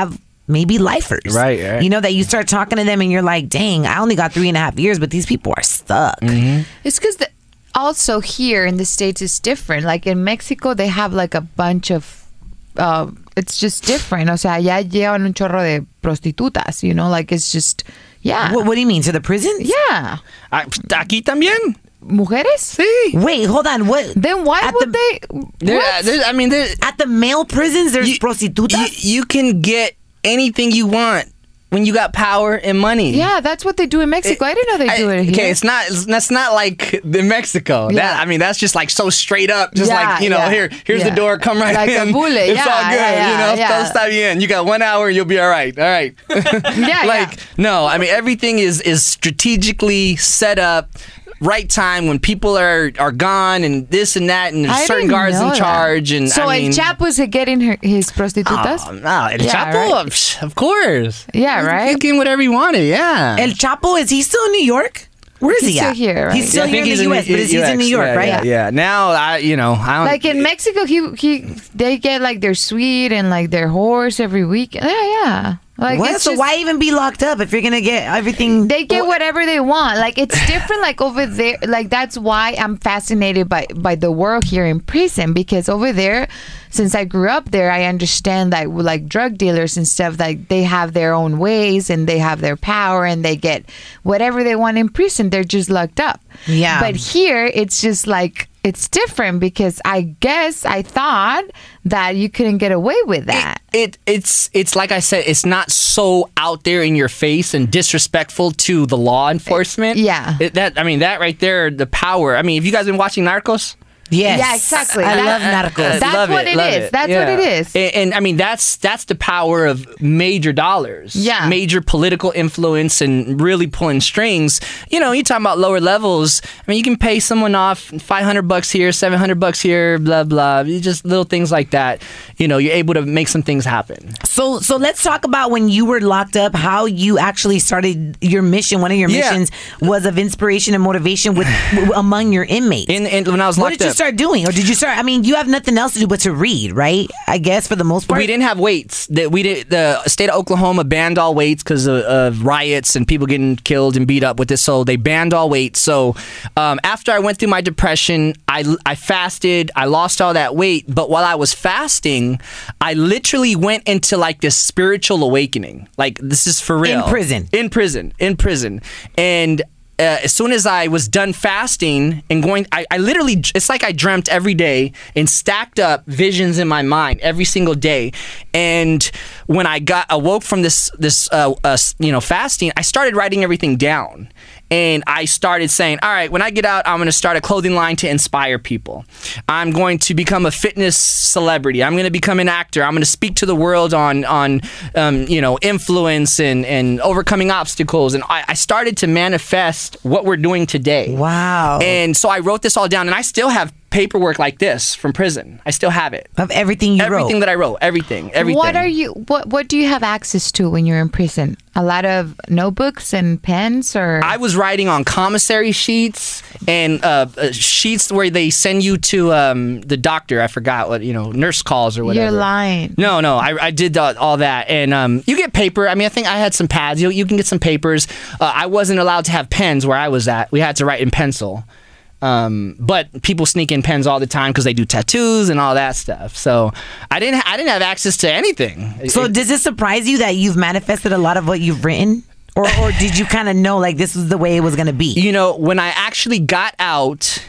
maybe lifers. Right, right. You know, that you start talking to them and you're like, dang, I only got three and a half years, but these people are stuck. Mm-hmm. It's because also here in the States it's different. Like in Mexico, they have like a bunch of, uh, it's just different. O sea, allá llevan un chorro de prostitutas, you know, like it's just, yeah. What, what do you mean? To the prisons? Yeah. Ah, Aquí también. Mujeres? Sí. Wait, hold on. What? Then why At would the- they? There, what? there- I mean, there, At the male prisons, there's you, prostitutas? you, you can get anything you want when you got power and money. Yeah, that's what they do in Mexico. I didn't know they do I- it here. Okay, it's not. It's, that's not like in Mexico. Yeah. That I mean, that's just like so straight up. Just Yeah, like you know, yeah, here, here's yeah. the door. Come right Like in. a bullet, It's yeah, all good. yeah, you know, yeah. todo está bien. You got one hour, you'll be all right. All right. Yeah, like yeah. no, I mean everything is is strategically set up. Right time when people are, are gone and this and that and there's I certain didn't guards know in that. charge and So I mean, El Chapo's getting her, his prostitutas? Oh, no, El Yeah, Chapo, right. psh, of course. Yeah, right? He's getting whatever he wanted. Yeah. El Chapo, is he still in New York? Where is He's he still at? here, right? He's still Yeah, I here think in the U S, but he's in New York, yeah, right? Yeah, yeah. Now I, you know, I don't Like in Mexico, he he they get like their suite and like their horse every week. Yeah, yeah. Like What? it's So just- why even be locked up if you're gonna get everything? They get whatever they want. Like it's different. Like over there, like that's why I'm fascinated by by the world here in prison, because over there, since I grew up there, I understand that like drug dealers and stuff, like they have their own ways and they have their power and they get whatever they want in prison. They're just locked up. Yeah. But here, it's just like it's different because I guess I thought that you couldn't get away with that. It it's it's like I said, it's not so out there in your face and disrespectful to the law enforcement. Yeah. It, that I mean that right there, the power. I mean, have you guys been watching Narcos? Yes. Yeah, exactly. I That- love Narcos. That's love what it love is. That's what it is. And, and I mean, that's that's the power of major dollars. Yeah. Major political influence and really pulling strings. You know, you're talking about lower levels. I mean, you can pay someone off five hundred bucks here, seven hundred bucks here, blah, blah. You just little things like that. You know, you're able to make some things happen. So, so let's talk about when you were locked up, how you actually started your mission. One of your Yeah. missions was of inspiration and motivation with w- among your inmates. In, in, when I was what locked did you up. start doing? Or did you start? I mean, you have nothing else to do but to read, right? I guess for the most part. We didn't have weights. That we did. The state of Oklahoma banned all weights because of, of riots and people getting killed and beat up with this. So they banned all weights. So um, after I went through my depression, I I fasted. I lost all that weight. But while I was fasting, I literally went into like this spiritual awakening. Like this is for real. In prison. In prison. In prison. And. Uh, as soon as I was done fasting and going, I, I literally, it's like I dreamt every day and stacked up visions in my mind every single day. And when I got awoke from this, this, uh, uh, you know, fasting, I started writing everything down. And I started saying, all right, when I get out, I'm going to start a clothing line to inspire people. I'm going to become a fitness celebrity. I'm going to become an actor. I'm going to speak to the world on, on um, you know, influence and, and overcoming obstacles. And I, I started to manifest what we're doing today. Wow. And so I wrote this all down, and I still have paperwork like this from prison. I still have it. Of everything you everything wrote. that I wrote. Everything. Everything. What are you? What What do you have access to when you're in prison? A lot of notebooks and pens, or I was writing on commissary sheets and uh, uh, sheets where they send you to um, the doctor. I forgot what, you know, nurse calls or whatever. You're lying. No, no, I, I did all, all that. And um, you get paper. I mean, I think I had some pads. You, you can get some papers. Uh, I wasn't allowed to have pens where I was at. We had to write in pencil. Um, but people sneak in pens all the time because they do tattoos and all that stuff. So I didn't I didn't have access to anything. So It- does it surprise you that you've manifested a lot of what you've written? Or, or did you kind of know like this was the way it was going to be? You know, when I actually got out,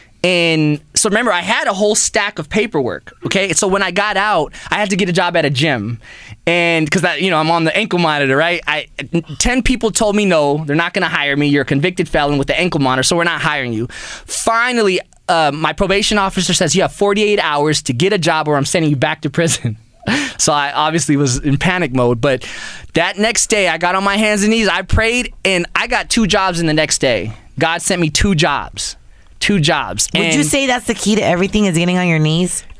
and so remember, I had a whole stack of paperwork. Okay, so when I got out, I had to get a job at a gym, and because that, you know, I'm on the ankle monitor, right? I ten people told me no, they're not going to hire me. You're a convicted felon with the ankle monitor, so we're not hiring you. Finally, uh, my probation officer says you have forty-eight hours to get a job, or I'm sending you back to prison. So I obviously was in panic mode, but that next day I got on my hands and knees, I prayed, and I got two jobs in the next day. God sent me two jobs. Two jobs. Would And you say that's the key to everything is getting on your knees?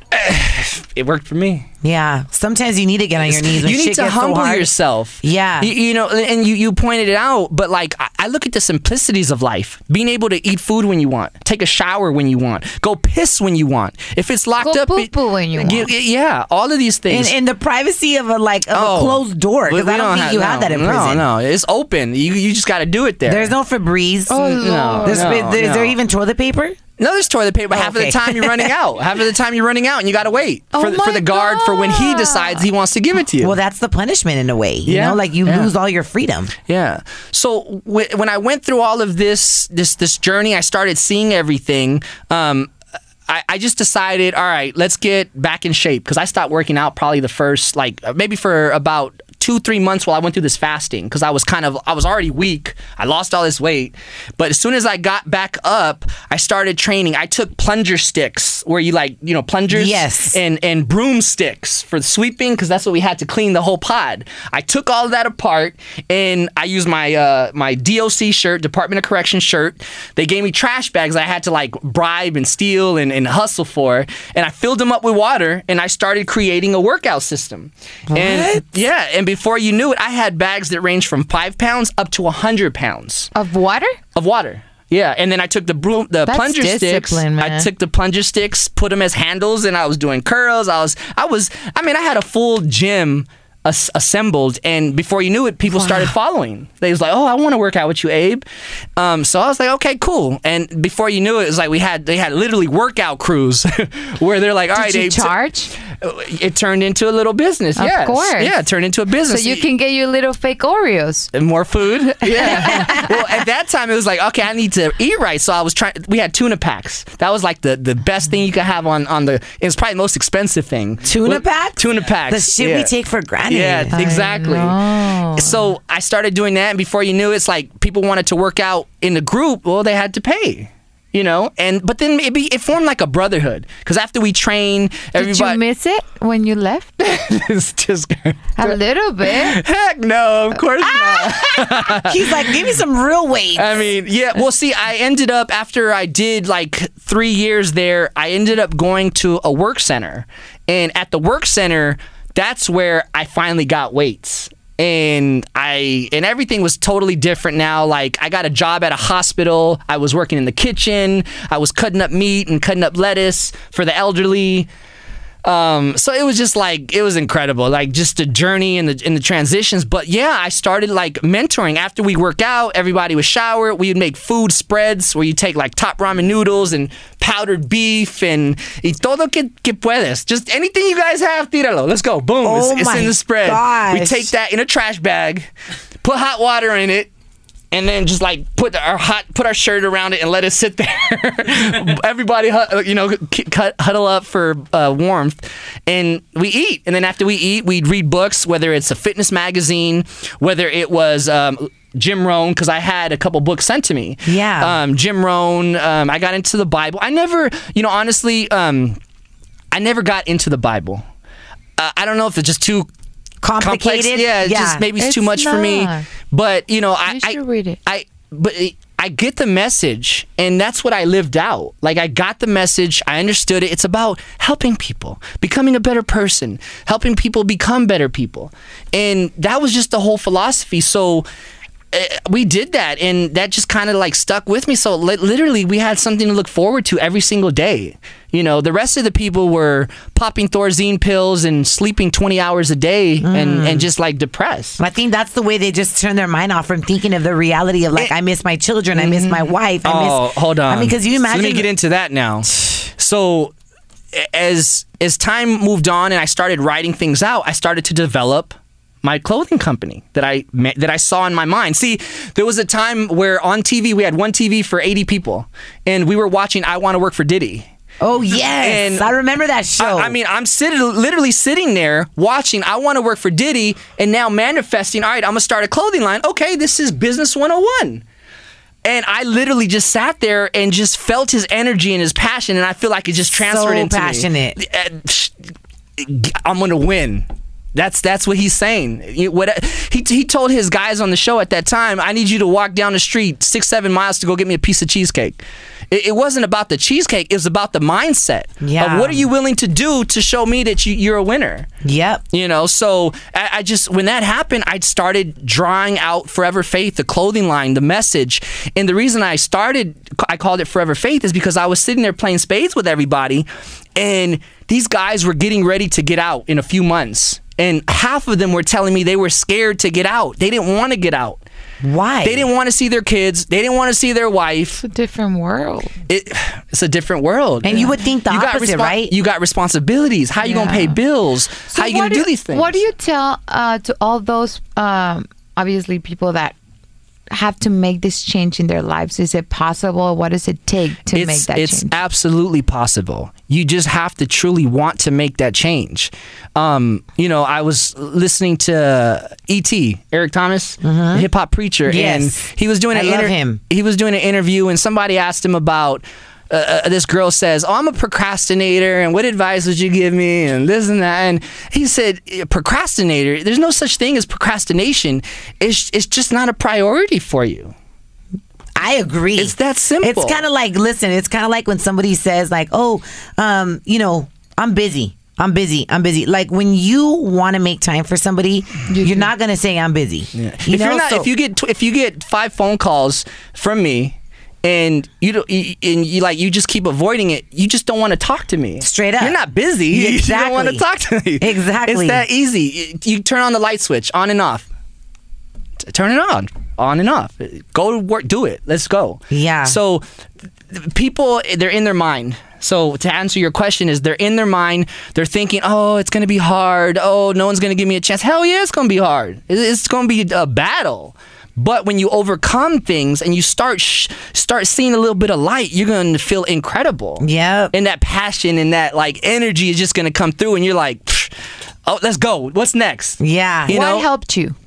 It worked for me. Yeah. Sometimes you need to get on your knees. When You shit need to gets so humble hard. yourself. Yeah. You, you know, and you, you pointed it out, but like, I, I look at the simplicities of life. Being able to eat food when you want, take a shower when you want, go piss when you want. If it's locked Go up, poo it- poo when you y- want. y- Yeah, all of these In, things. in the privacy of a like of Oh, a closed door, we- because we I don't, think have- you no, have that in no, prison. No, it's open. You you just got to do it there. There's no Febreze. Oh, no, Lord. There's, no, there's, no. there even toilet paper? No, there's toilet paper, but Oh, half of okay. the time you're running out. Half of the time you're running out, and you got to wait Oh for, the, for my the guard for when he God. decides he wants to give it to you. Well, that's the punishment in a way. You Yeah. know, like you Yeah. lose all your freedom. Yeah. So w- when I went through all of this this this journey, I started seeing everything. Um, I, I just decided, all right, let's get back in shape, because I stopped working out probably the first like maybe for about two three months while I went through this fasting, because I was kind of I was already weak. I lost all this weight, but as soon as I got back up, I started training. I took plunger sticks, where you like you know plungers, Yes. and and broomsticks for sweeping, because that's what we had to clean the whole pod. I took all of that apart, and I used my uh, my D O C shirt, Department of Correction shirt. They gave me trash bags I had to like bribe and steal and, and hustle for, and I filled them up with water, and I started creating a workout system. And yeah, and before you knew it, I had bags that ranged from five pounds up to a hundred pounds Of water? of water. Yeah, and then I took the broom, the That's plunger sticks. discipline, I man. took the plunger sticks, put them as handles, and I was doing curls. I was, I was, I mean, I had a full gym as- assembled, and before you knew it, people started following. They was like, "Oh, I want to work out with you, Abe." Um, so I was like, "Okay, cool." And before you knew it, it was like we had they had literally workout crews where they're like, "All right, Did you Abe." t- charge? It turned into a little business. Of Yes. course. Yeah, it turned into a So business. you can get your little fake Oreos. And more food. Yeah. Well, at that time, it was like, okay, I need to eat right. So I was trying. We had tuna packs. That was like the, the best thing you could have on on the. It's probably the most expensive thing. Tuna Well, packs? Tuna packs. The shit yeah. we take for granted. Yeah, exactly. know. So I started doing that, and before you knew it, it's like people wanted to work out in the group. Well, they had to pay. You know, and but then it, be, it formed like a brotherhood, because after we train, Did everybody. you miss it when you left? it's just A little bit. heck no, of course not. He's like, give me some real weight. I mean, yeah. Well, see, I ended up after I did like three years there, I ended up going to a work center, and at the work center, that's where I finally got weights. And I and everything was totally different now. Like, I got a job at a hospital. I was working in the kitchen. I was cutting up meat and cutting up lettuce for the elderly. Um, so it was just like, it was incredible, like just the journey and the and the transitions. But yeah, I started like mentoring. After we work out, everybody would shower. We would make food spreads where you take like top ramen noodles and powdered beef and y todo que, que puedes. Just anything you guys have, tíralo. Let's go. Boom. Oh it's, it's my in the spread. We gosh. take that in a trash bag, put hot water in it, and then just like put our hot, put our shirt around it and let it sit there. Everybody, hu- you know, c- cut, huddle up for uh, warmth, and we eat. And then after we eat, we'd read books, whether it's a fitness magazine, whether it was um, Jim Rohn, because I had a couple books sent to me. Yeah. Um, Jim Rohn. Um, I got into the Bible. I never, you know, honestly, um, I never got into the Bible. Uh, I don't know if it's just too Complicated? complex. Yeah, it's Yeah. just maybe it's, too It's much for me. not. But you know, I You I, should read it. I but it, I get the message, and that's what I lived out. Like, I got the message, I understood it. It's about helping people, becoming a better person, helping people become better people, and that was just the whole philosophy. So uh, we did that, and that just kind of like stuck with me. So li- literally, we had something to look forward to every single day. You know, the rest of the people were popping Thorazine pills and sleeping twenty hours a day and, and just like depressed. I think that's the way they just turn their mind off from thinking of the reality of like, I miss my children, I miss my wife. I Oh, miss, hold on. I mean, because you So imagine. let me get into that now. So, as as time moved on and I started writing things out, I started to develop my clothing company that I ma- that I saw in my mind. See, there was a time where on T V we had one T V for eighty people, and we were watching I Want to Work for Diddy. Oh yes, And I remember that show. I, I mean, I'm sitting, literally sitting there watching I Want to Work for Diddy, and now manifesting, all right, I'm going to start a clothing line. Okay, this is Business one oh one. And I literally just sat there and just felt his energy and his passion, and I feel like it just transferred So into passionate. me. Uh, I'm going to win. That's that's what he's saying. You- What he he told his guys on the show at that time, I need you to walk down the street six, seven miles to go get me a piece of cheesecake. It, it wasn't about the cheesecake. It was about the mindset Yeah. of what are you willing to do to show me that you, you're a winner. Yep. You know, so I, I just, when that happened, I started drawing out Forever Faith, the clothing line, the message. And the reason I started, I called it Forever Faith, is because I was sitting there playing spades with everybody, and these guys were getting ready to get out in a few months. And half of them were telling me they were scared to get out. They didn't want to get out. Why? They didn't want to see their kids. They didn't want to see their wife. It's a different world. It, it's a different world. And you would think the you got opposite, respon- right? You got responsibilities. How you Yeah. going to pay bills? So How you going what to do these things? What do you tell uh, to all those, um, obviously, people that have to make this change in their lives? Is it possible? What does it take to it's, make that it's change? absolutely possible. You just have to truly want to make that change. Um, you know, I was listening to E T, Eric Thomas, the hip hop preacher, Yes. and he was doing I an love inter- him. He was doing an interview, and somebody asked him about. Uh, uh, this girl says, "Oh, I'm a procrastinator, and what advice would you give me?" And this and that. And he said, "Procrastinator. There's no such thing as procrastination. It's it's just not a priority for you." I agree. It's that simple. It's kind of like, listen, it's kind of like when somebody says like, oh, um, you know, I'm busy. I'm busy. I'm busy. Like when you want to make time for somebody, you're not going to say I'm busy. Yeah. You if know, you're not, So- if you get tw- if you get five phone calls from me, and you don't, you, and you like you just keep avoiding it, you just don't want to talk to me. Straight up. You're not busy. Yeah, You don't want to exactly. talk to me. Exactly. It's that easy. You turn on the light switch, on and off. T- Turn it on, on and off. Go to work. Do it. Let's go. Yeah. So th- people, they're in their mind. So to answer your question is they're in their mind. They're thinking, oh, it's going to be hard. Oh, no one's going to give me a chance. Hell yeah, it's going to be hard. It- It's going to be a battle. But when you overcome things and you start sh- start seeing a little bit of light, you're going to feel incredible. Yep. And that passion and that like energy is just going to come through, and you're like, "Psh, oh, let's go. What's next? Yeah. You what know? helped you?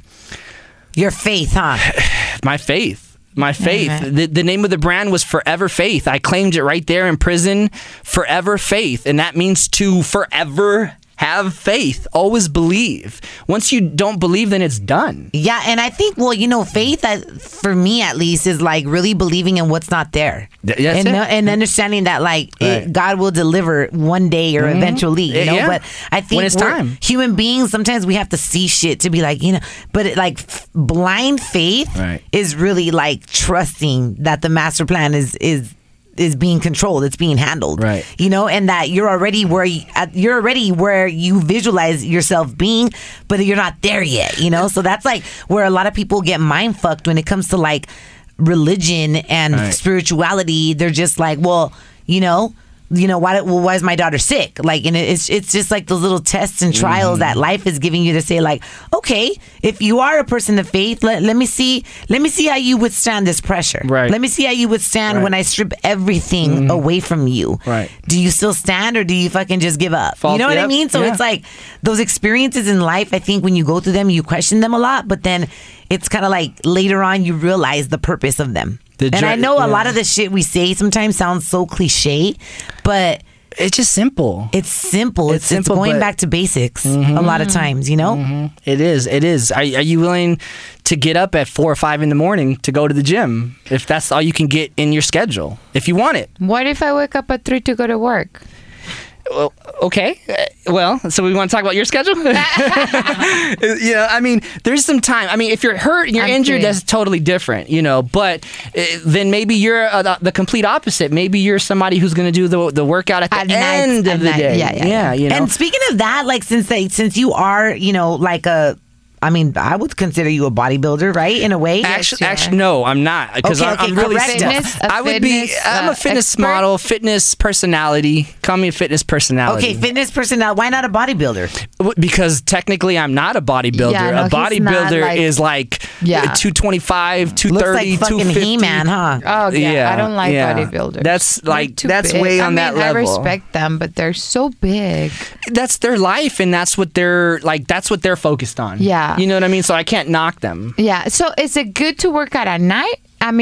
Your faith, huh? My faith. My faith. Amen. The, the name of the brand was Forever Faith. I claimed it right there in prison. Forever Faith. And that means to forever have faith. Always believe. Once you don't believe, then it's done. Yeah, and I think, well, you know, faith, uh, for me at least, is like really believing in what's not there. Th- that's and, it. no- and understanding that, like, it, Right. God will deliver one day or eventually, you Yeah, know? yeah. But I think When it's we're- time. human beings, sometimes we have to see shit to be like, you know, but it, like, f- blind faith Right. is really like trusting that the master plan is is is being controlled, it's being handled, Right. you know, and that you're already where you, at- you're already where you visualize yourself being, but you're not there yet, you know. So that's like where a lot of people get mind fucked when it comes to like religion and Right. spirituality. They're just like, well, you know, you know, why? Well, why is my daughter sick? Like, and it's it's just like those little tests and trials Mm-hmm. that life is giving you to say, like, okay, if you are a person of faith, let, let me see, let me see how you withstand this pressure. Right. Let me see how you withstand Right. when I strip everything away from you. Right. Do you still stand, or do you fucking just give up? Fall- you know what I yep, mean? So yeah. it's like those experiences in life. I think when you go through them, you question them a lot, but then it's kind of like later on you realize the purpose of them. The and I dra- know a yeah. lot of the shit we say sometimes sounds so cliche, but It's just simple. it's simple. It's It's, simple, it's going but- back to basics a lot of times, you know? It is. It is. Are, are you willing to get up at four or five in the morning to go to the gym if that's all you can get in your schedule? If you want it. What if I wake up at three to go to work? Well, okay. Uh, Well, so we want to talk about your schedule? You know, I mean, there's some time. I mean, if you're hurt and you're I'm injured, kidding. that's totally different, you know. But uh, then maybe you're uh, the, the complete opposite. Maybe you're somebody who's going to do the the workout at the At night, end at of the night. day. Yeah, yeah, yeah. you know. And speaking of that, like since they since you are, you know, like a I mean, I would consider you a bodybuilder, right? In a way. Actually, you are. actually, no, I'm not because Okay, I'm, okay, I'm really correct stiff. us. A I would be. fitness, I'm uh, a fitness expert? model, fitness personality. Call me a fitness personality. Okay, fitness personnel. Why not a bodybuilder? W- Because technically, I'm not a bodybuilder. Yeah, no, a he's not, bodybuilder like- is like Yeah. two twenty-five, two Looks thirty, like fucking two fifty. He-Man, huh? Oh yeah, I don't like yeah. bodybuilders. That's They're like too that's big. way I on mean, that level. I respect them, but they're so big. That's their life, and that's what they're like. That's what they're focused on. Yeah. you know what I mean. So I can't knock them. Yeah. So is it good to work out at night? I mean,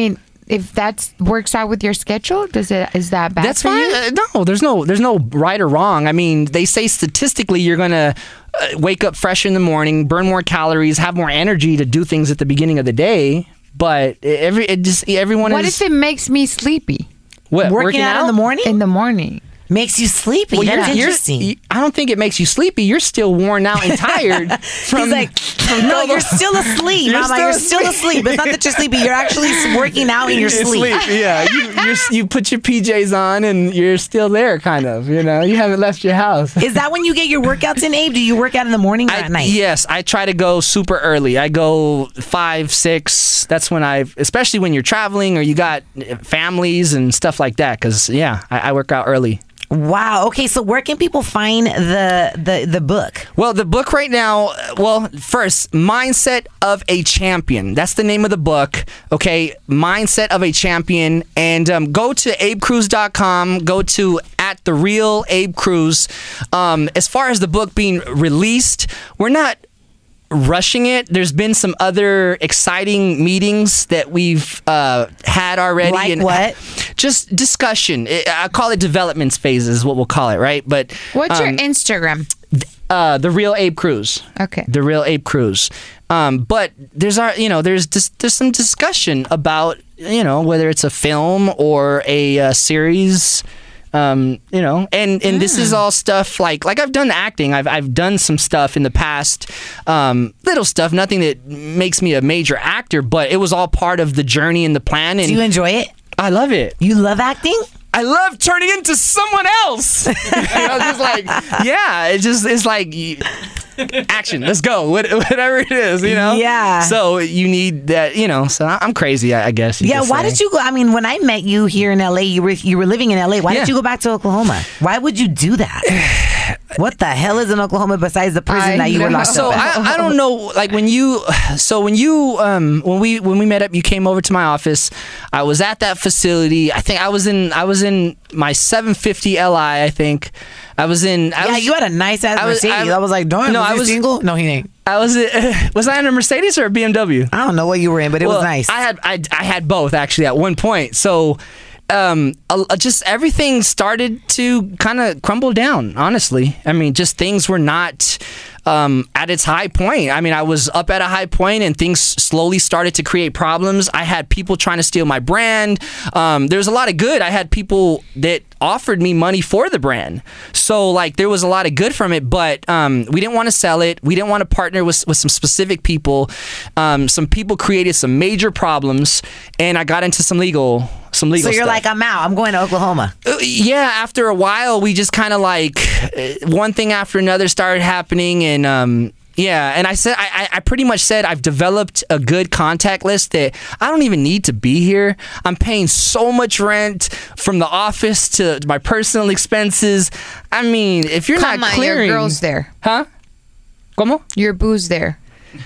if that works out with your schedule, does it is that bad That's for fine. you? Uh, no, there's no there's no right or wrong. I mean, they say statistically you're gonna uh, wake up fresh in the morning, burn more calories, have more energy to do things at the beginning of the day. But every it just everyone What is. if it makes me sleepy? What, Working, out, in the morning In the morning. makes you sleepy. Well, That's you're- you're- interesting. you- I don't think it makes you sleepy. You're still worn out and tired. From, He's like, no, you're still asleep, You're Mama. still You're still asleep. It's not that you're sleepy. You're actually working out in your You sleep. Yeah, you, you're, you put your P Js on and you're still there, kind of. You know, you haven't left your house. Is that when you get your workouts in, Abe? Do you work out in the morning or I, at night? Yes, I try to go super early. I go five, six. That's when I, especially when you're traveling or you got families and stuff like that. Because yeah, I, I work out early. Wow. Okay, so where can people find the the the book? Well, the book right now, well, first, Mindset of a Champion. That's the name of the book, okay? Mindset of a Champion. And um, go to abe cruz dot com, go to at The Real Abe Cruz. Um, as far as the book being released, we're not rushing it. There's been some other exciting meetings that we've uh, had already. Like and what? Just discussion. I call it development phases, what we'll call it, right? But What's your um, Instagram? uh, The Real Abe Cruz. Okay. The Real Abe Cruz. Um, but there's our, you know, there's dis- there's some discussion about, you know, whether it's a film or a uh, series. Um, you know, and, and this is all stuff like like I've done acting. I've I've done some stuff in the past, um, little stuff, nothing that makes me a major actor, but it was all part of the journey and the plan. And Do you enjoy it? I love it. You love acting? I love turning into someone else. you know, just like, yeah, it just it's like you, action. Let's go. What, whatever it is, you know. Yeah. So you need that, you know. So I'm crazy, I I guess. you Yeah, could why say. did you go? I mean, when I met you here in L A, you were you were living in L A. Why Yeah. did you go back to Oklahoma? Why would you do that? What the hell is in Oklahoma besides the prison I that you were know. locked So up in? I, I don't know, like when you, so when you, um, when we when we met up, you came over to my office. I was at that facility. I think I was in I was in my seven fifty L I. I think I was in. I yeah, was, you had a nice ass I was- Mercedes. I, I- was like, darn, no, was I he was- single? No, he ain't. I was uh, was I in a Mercedes or a B M W? I don't know what you were in, but it Well, was nice. I had I, I had both actually at one point. So um, uh, just everything started to kind of crumble down. Honestly, I mean, just things were not um, at its high point. I mean, I was up at a high point, and things slowly started to create problems. I had people trying to steal my brand. Um, there was a lot of good. I had people that offered me money for the brand. So like there was a lot of good from it, but um, we didn't want to sell it. We didn't want to partner with, with some specific people. Um, some people created some major problems, and I got into some legal some legal so you're stuff. like, I'm out. I'm going to Oklahoma. Uh, yeah, after a while, we just kind of like uh, one thing after another started happening, and um, yeah, and I said I, I pretty much said I've developed a good contact list that I don't even need to be here. I'm paying so much rent from the office to my personal expenses. I mean, if you're Come not on, clearing, your girl's there. huh? ¿Cómo? Your boo's there.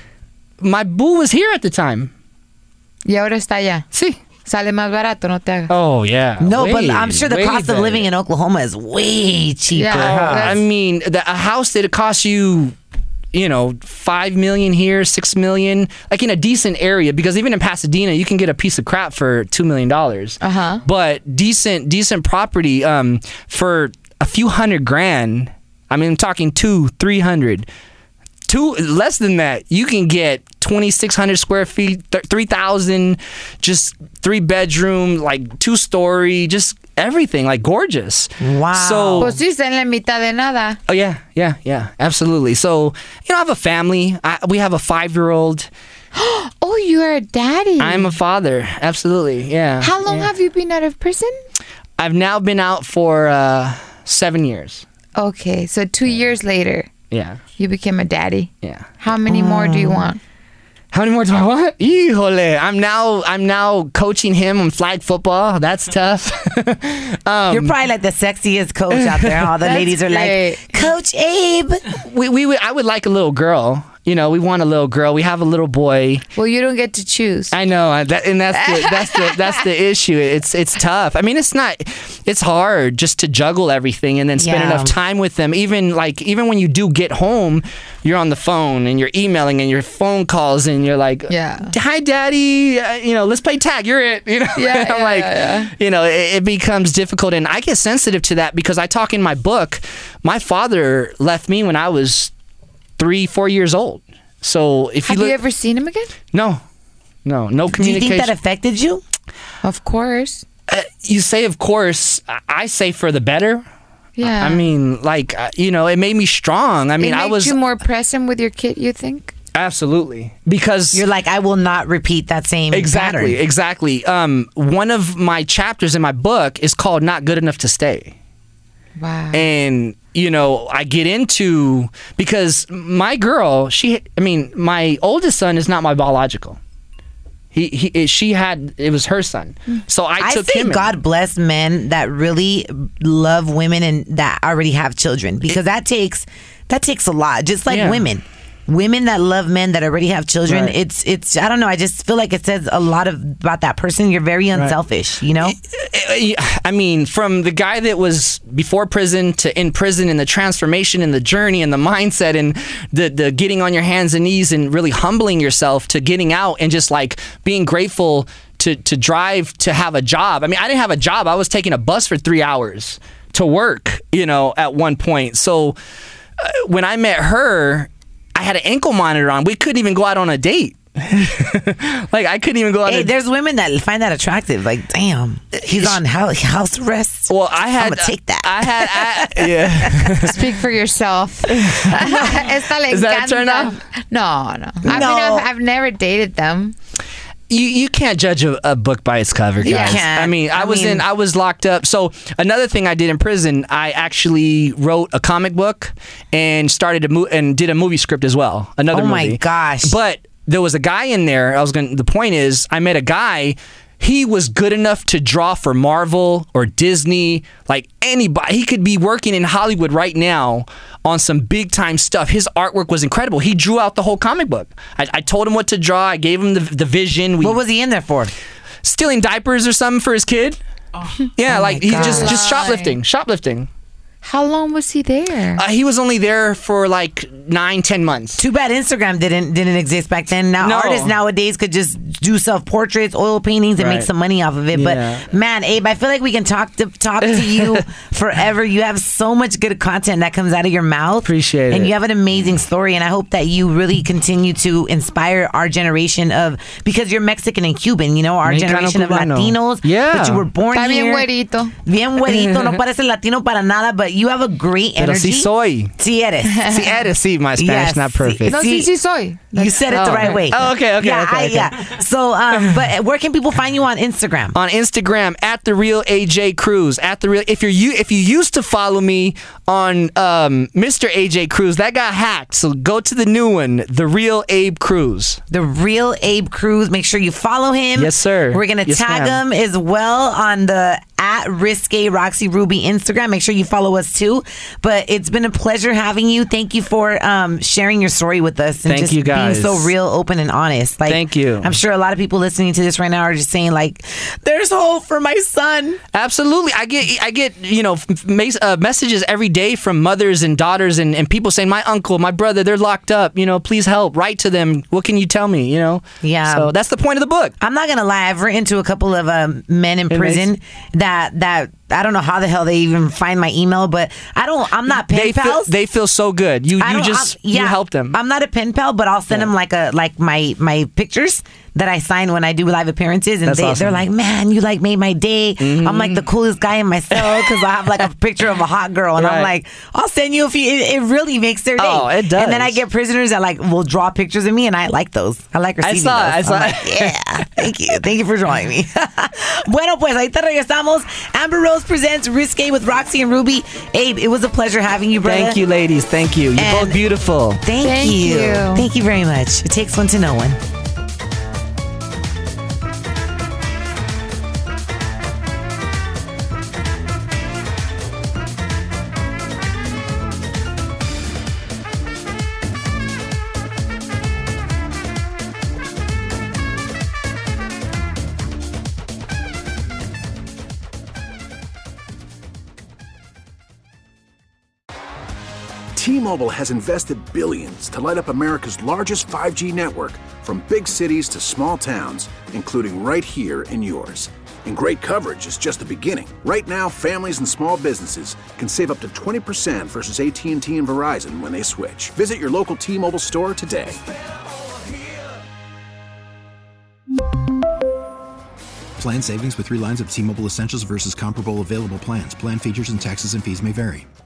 My boo was here at the time. Y ahora está allá. Sí. Sale más barato, no te hagas. Oh yeah. No, but Way, I'm sure the way cost of better. living in Oklahoma is way cheaper. Yeah. Uh, That's- I mean, the, a house that costs you, you know, five million here, six million, like in a decent area. Because even in Pasadena, you can get a piece of crap for two million dollars. Uh huh. But decent, decent property, um, for a few hundred grand. I mean, I'm talking two, three hundred. Two less than that, you can get twenty-six hundred square feet, th- three thousand, just three bedroom, like two story, just everything, like gorgeous. Wow. So, Pues sí, está en la mitad de nada. oh yeah, yeah, yeah, absolutely. So, you know, I have a family. I, we have a five-year-old. Oh, you're a daddy. I'm a father. Absolutely, yeah. How long yeah. have you been out of prison? I've now been out for uh, seven years. Okay, so two years later, Yeah, you became a daddy. yeah. How many more do you want? How many more do I want? Híjole. I'm now I'm now coaching him on flag football. That's tough. um, You're probably like the sexiest coach out there. All the That's ladies are great. like, Coach Abe. we, we would I would like a little girl. You know, we want a little girl. We have a little boy. Well, you don't get to choose. I know, and that, and that's the that's the that's the issue. It's it's tough. I mean, it's not. It's hard just to juggle everything and then spend Yeah. enough time with them. Even like even when you do get home, you're on the phone and you're emailing and your phone calls and you're like, Yeah. hi, Daddy. Uh, you know, let's play tag. You're it. You know, Yeah, I'm yeah, like, yeah, yeah. you know, it, it becomes difficult, and I get sensitive to that because I talk in my book. My father left me when I was three, four years old. So if Have you you, look, ever seen him again? no, no, no Do you communication. think that affected you? Of course. Uh, you say, of course. I- I say for the better. Yeah. I mean, like, uh, you know, it made me strong. I mean, it I made was you more present with your kid, you think? absolutely because You're like, I will not repeat that same exactly, pattern. exactly. Um, one of my chapters in my book is called "Not Good Enough to Stay." Wow. And you know, I get into because my girl, she, I mean, my oldest son is not my biological. He, he, she had, it was her son. So I, I took say him. in. God bless men that really love women and that already have children because that takes that takes a lot. Just like Yeah. women. Women that love men that already have children, Right. it's it's I don't know, I just feel like it says a lot of about that person. You're very unselfish, you know? I mean, from the guy that was before prison to in prison, and the transformation and the journey and the mindset and the the getting on your hands and knees and really humbling yourself to getting out and just like being grateful to to drive to have a job. I mean, I didn't have a job. I was taking a bus for three hours to work, you know, at one point. So uh, when I met her, I had an ankle monitor on. We couldn't even go out on a date. Like I couldn't even go out. Hey, on a there's women that find that attractive. Like, damn, he's on house, house arrest. Well, I had I'm gonna take that. I had I, yeah. Speak for yourself. Esta le Is that a encanta. turn off? No, no. I mean, No. I've, I've never dated them. You you can't judge a, a book by its cover, guys. You can't. I mean, I, I was mean- in I was locked up. So another thing I did in prison, I actually wrote a comic book and started a mo- and did a movie script as well. Another Oh my movie. gosh. But there was a guy in there. I was going. The point is, I met a guy. He was good enough to draw for Marvel or Disney, like anybody. He could be working in Hollywood right now on some big time stuff. His artwork was incredible. He drew out the whole comic book. I, I told him what to draw. I gave him the, the vision. We, What was he in there for? stealing diapers or something for his kid. Yeah, Oh like my he just God. just shoplifting, shoplifting. How long was he there? Uh, he was only there for like nine, ten months. Too bad Instagram didn't didn't exist back then. Now No. artists nowadays could just do self portraits, oil paintings, and make Right. some money off of it. Yeah. But man, Abe, I feel like we can talk to talk to you forever. You have so much good content that comes out of your mouth. Appreciate and it. you have an amazing story. And I hope that you really continue to inspire our generation of because you're Mexican and Cuban. You know, our Mexicano, generation of cubano. Latinos. Yeah. But you were born Está bien here. güerito. Bien güerito, no parece latino para nada, but you have a great Pero energy. sí soy. Sí eres. Sí eres, sí, my Spanish Yes, not sí. perfect. No, sí, sí soy. You said it the Oh. right way. Oh, okay, okay, yeah, okay, I, okay. yeah. So, um, but where can people find you on Instagram? On Instagram at the real A J Cruz. At the real if you're you if you used to follow me on um, Mister A J Cruz, that got hacked. So go to the new one, the real Abe Cruz. The real Abe Cruz. Make sure you follow him. Yes, sir. We're gonna Yes, tag ma'am. him as well on the at Risque Roxy Ruby Instagram. Make sure you follow us too. But it's been a pleasure having you. Thank you for um, sharing your story with us and Thank just you, guys. being so real, open, and honest. Like, Thank you. I'm sure a lot of people listening to this right now are just saying like, "There's hope for my son." Absolutely. I get I get, you know, f- mes- uh, messages every day from mothers and daughters and, and people saying, my uncle, my brother, they're locked up. You know, please help. Write to them. What can you tell me? You know? Yeah. So that's the point of the book. I'm not gonna lie. I've written to a couple of um, men in Inmates. prison that that I don't know how the hell they even find my email, but I don't. I'm not pen They feel, pals. they feel so good. You I you don't- just I'm- yeah, you help them. I'm not a pen pal, but I'll send them like a like my my pictures that I sign when I do live appearances, and That's they awesome. they're like, "Man, you like made my day." I'm like the coolest guy in my cell because I have like a picture of a hot girl, and I'm Right. like, "I'll send you if you." It, it really makes their day. Oh, it does. And then I get prisoners that like will draw pictures of me, and I like those. I like receiving saw it, those. I saw I'm it. like, yeah, thank you, thank you for drawing me. Bueno, pues ahorita regresamos. Amber Rose presents Risque with Roxy and Ruby. Abe, it was a pleasure having you, brother. Thank you, ladies. Thank you. You're And- both beautiful. Thank, Thank you. you. Thank you very much. It takes one to know one. T-Mobile has invested billions to light up America's largest five G network, from big cities to small towns, including right here in yours. And great coverage is just the beginning. Right now, families and small businesses can save up to twenty percent versus A T and T and Verizon when they switch. Visit your local T-Mobile store today. Plan savings with three lines of T-Mobile Essentials versus comparable available plans. Plan features and taxes and fees may vary.